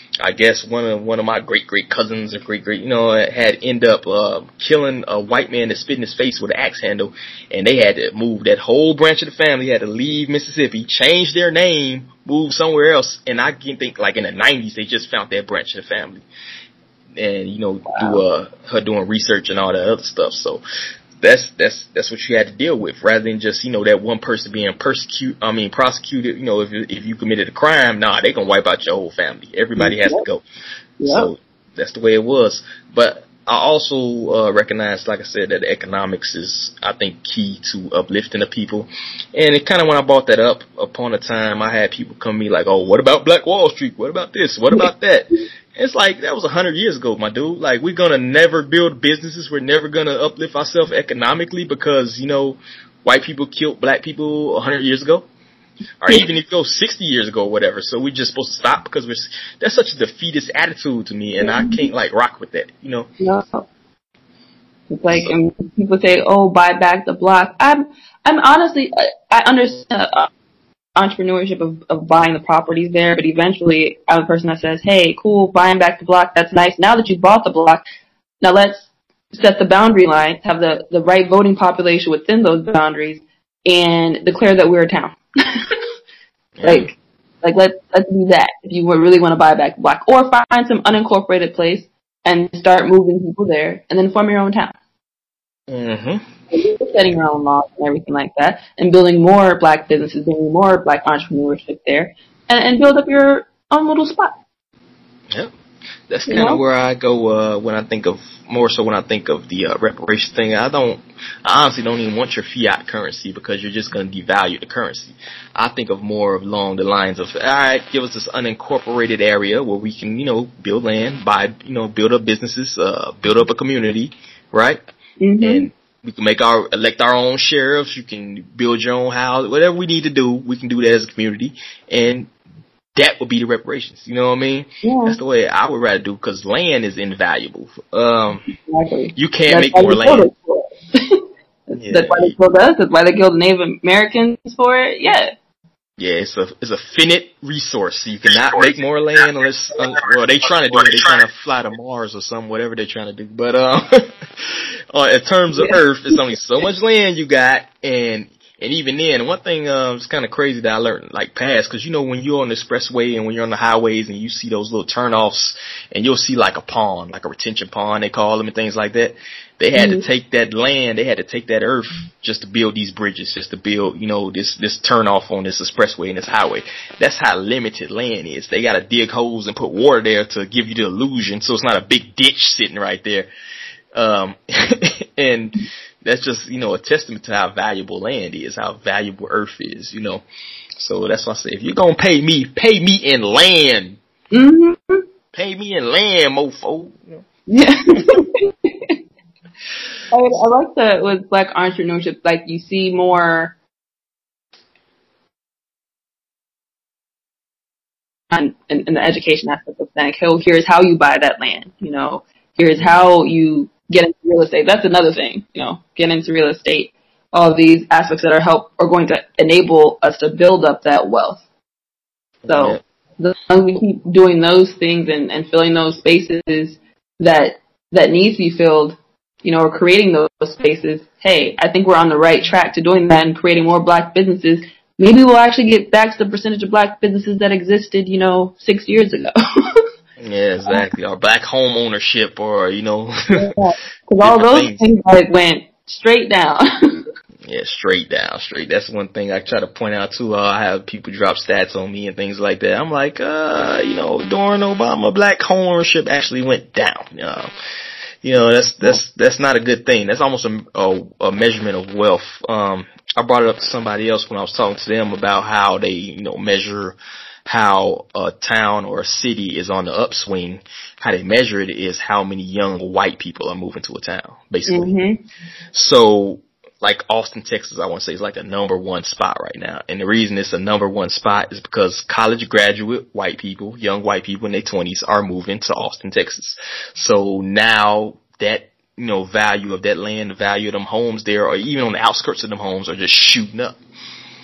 I guess one of one of my great great cousins or great great you know had end up uh, killing a white man that spit in his face with an axe handle, and they had to move that whole branch of the family had to leave Mississippi, change their name, move somewhere else, and I can think like in the nineties they just found that branch of the family, and you know wow. do uh, her doing research and all that other stuff. So that's that's that's what you had to deal with, rather than just you know that one person being persecuted. I mean prosecuted. You know if if you committed a crime, nah, they gonna wipe out your whole family. Everybody has yep. to go. Yep. So that's the way it was. But I also uh, recognize, like I said, that economics is, I think, key to uplifting the people. And it kind of, when I brought that up, upon a time, I had people come to me like, oh, what about Black Wall Street? What about this? What about that? It's like, that was a hundred years ago, my dude. Like, we're going to never build businesses. We're never going to uplift ourselves economically because, you know, white people killed black people a hundred years ago. Or even if you go sixty years ago or whatever. So we're just supposed to stop because we're, that's such a defeatist attitude to me, and I can't, like, rock with that, you know? No. It's like, so. And people say, oh, buy back the block. I'm, I'm honestly, I understand uh, entrepreneurship of, of buying the properties there, but eventually I'm a person that says, hey, cool, buying back the block, that's nice. Now that you bought the block, now let's set the boundary lines, have the, the right voting population within those boundaries, and declare that we're a town. like, like let's let's do that if you really want to buy back the block, or find some unincorporated place and start moving people there, and then form your own town. Mm-hmm. Setting your own laws and everything like that, and building more black businesses, building more black entrepreneurship there, and, and build up your own little spot. Yep. That's kind of you know? where I go uh, when I think of, more so when I think of the uh, reparation thing. I don't, I honestly don't even want your fiat currency because you're just going to devalue the currency. I think of more of along the lines of, all right, give us this unincorporated area where we can, you know, build land, buy, you know, build up businesses, uh, build up a community, right? Mm-hmm. And we can make our, elect our own sheriffs. You can build your own house, whatever we need to do, we can do that as a community, and that would be the reparations. You know what I mean? Yeah. That's the way I would rather do, because land is invaluable. Um, exactly. You can't That's make more land. that's, yeah. That's why they killed us. That's why they killed the Native Americans for it. Yeah. Yeah, it's a it's a finite resource. So you cannot make more land unless, uh, well, they trying to do it. They trying to fly to Mars or something, whatever they're trying to do. But um, uh, in terms of yeah. Earth, it's only so much land you got, and And even then, one thing uh, it's kind of crazy that I learned, like, past, because, you know, when you're on the expressway and when you're on the highways and you see those little turnoffs and you'll see, like, a pond, like a retention pond, they call them, and things like that. They had mm-hmm. to take that land, they had to take that earth just to build these bridges, just to build, you know, this, this turnoff on this expressway and this highway. That's how limited land is. They got to dig holes and put water there to give you the illusion, so it's not a big ditch sitting right there. Um, and that's just, you know, a testament to how valuable land is, how valuable earth is, you know. So that's why I say, if you're going to pay me, pay me in land. Mm-hmm. Pay me in land, mofo. Yeah. I, I like that with black entrepreneurship, like, you see more in, in the education aspect of saying, hey, here's how you buy that land, you know, here's how you get into real estate. That's another thing, you know, get into real estate. All of these aspects that are help are going to enable us to build up that wealth. So, yeah. As long as we keep doing those things and, and filling those spaces that that need to be filled, you know, or creating those spaces, hey, I think we're on the right track to doing that and creating more black businesses. Maybe we'll actually get back to the percentage of black businesses that existed, you know, six years ago. Yeah, exactly. Or black home ownership, or, you know. Yeah, because all those things, things like went straight down. Yeah, straight down, straight. That's one thing I try to point out too. Uh, I have people drop stats on me and things like that. I'm like, uh, you know, during Obama, black home ownership actually went down. You know, you know that's that's that's not a good thing. That's almost a, a, a measurement of wealth. Um, I brought it up to somebody else when I was talking to them about how they, you know, measure how a town or a city is on the upswing. How they measure it is how many young white people are moving to a town, basically. Mm-hmm. So, like Austin, Texas, I want to say is like the number one spot right now. And the reason it's a number one spot is because college graduate white people, young white people in their twenties are moving to Austin, Texas. So now that, you know, value of that land, the value of them homes there, or even on the outskirts of them homes, are just shooting up.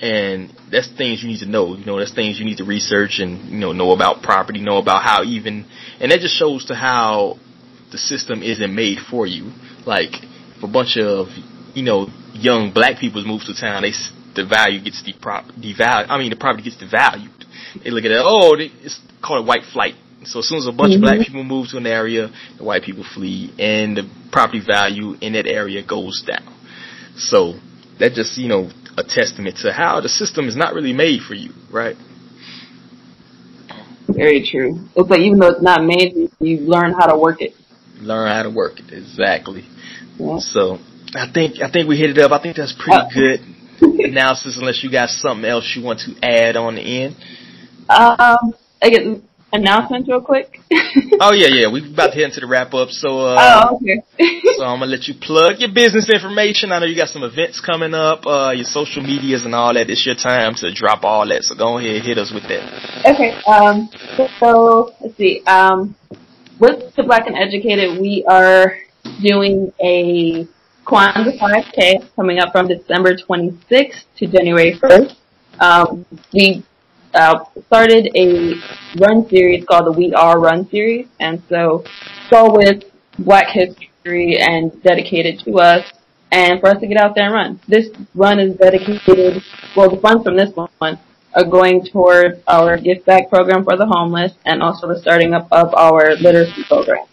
And that's things you need to know. You know, that's things you need to research and, you know, know about property, know about how even, and that just shows to how the system isn't made for you. Like, if a bunch of, you know, young black people move to town, they, the value gets deprop, devalued. I mean, the property gets devalued. They look at it, oh, they, it's called a white flight. So as soon as a bunch mm-hmm. of black people move to an area, the white people flee, and the property value in that area goes down. So that just, you know, a testament to how the system is not really made for you, right? Very true. It's like even though it's not made, you learn how to work it. Learn how to work it, exactly. Yeah. So I think I think we hit it up. I think that's pretty uh, good analysis. Unless you got something else you want to add on the end. Um, I get announcements real quick. Oh yeah, yeah. We're about to head into the wrap up. So uh, oh, okay. So I'm gonna let you plug your business information. I know you got some events coming up, uh, your social medias and all that. It's your time to drop all that. So go ahead, hit us with that. Okay. Um. So, so let's see. Um, with the Black and Educated, we are doing a Kwanzaa five K coming up from December twenty-sixth to January first. Um, we Uh, started a run series called the We Are Run series, and so go with Black history and dedicated to us, and for us to get out there and run. This run is dedicated, well, the funds from this one are going toward our gift bag program for the homeless and also the starting up of our literacy program.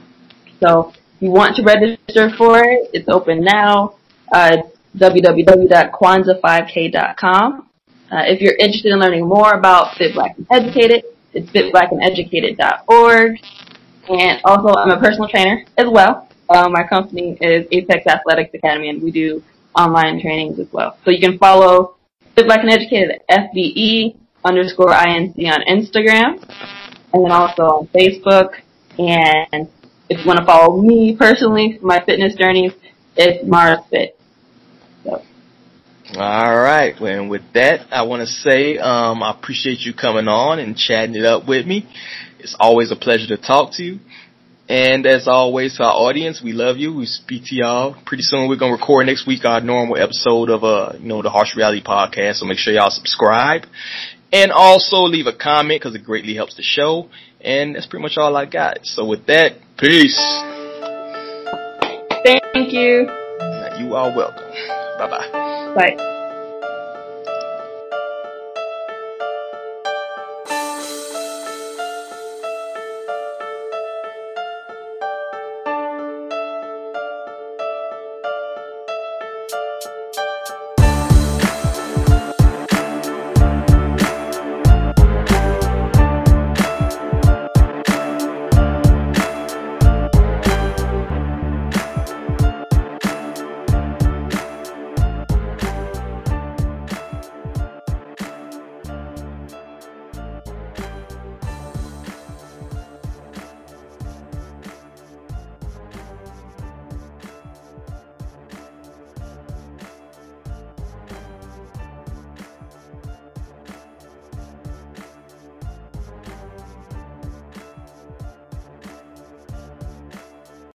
So if you want to register for it, it's open now, uh, w w w dot kwanzaa five k dot com. Uh, if you're interested in learning more about Fit Black and Educated, it's fit black and educated dot org. And also, I'm a personal trainer as well. Uh, my company is Apex Athletics Academy, and we do online trainings as well. So you can follow Fit Black and Educated at F B E underscore I N C on Instagram, and then also on Facebook. And if you want to follow me personally for my fitness journeys, it's Mars Fit. So. All right. Well, and with that, I want to say um, I appreciate you coming on and chatting it up with me. It's always a pleasure to talk to you. And as always, to our audience, we love you. We speak to y'all. Pretty soon, we're going to record next week our normal episode of uh, you know, the Harsh Reality Podcast. So make sure y'all subscribe. And also leave a comment because it greatly helps the show. And that's pretty much all I got. So with that, peace. Thank you. You are welcome. Bye-bye. Bye.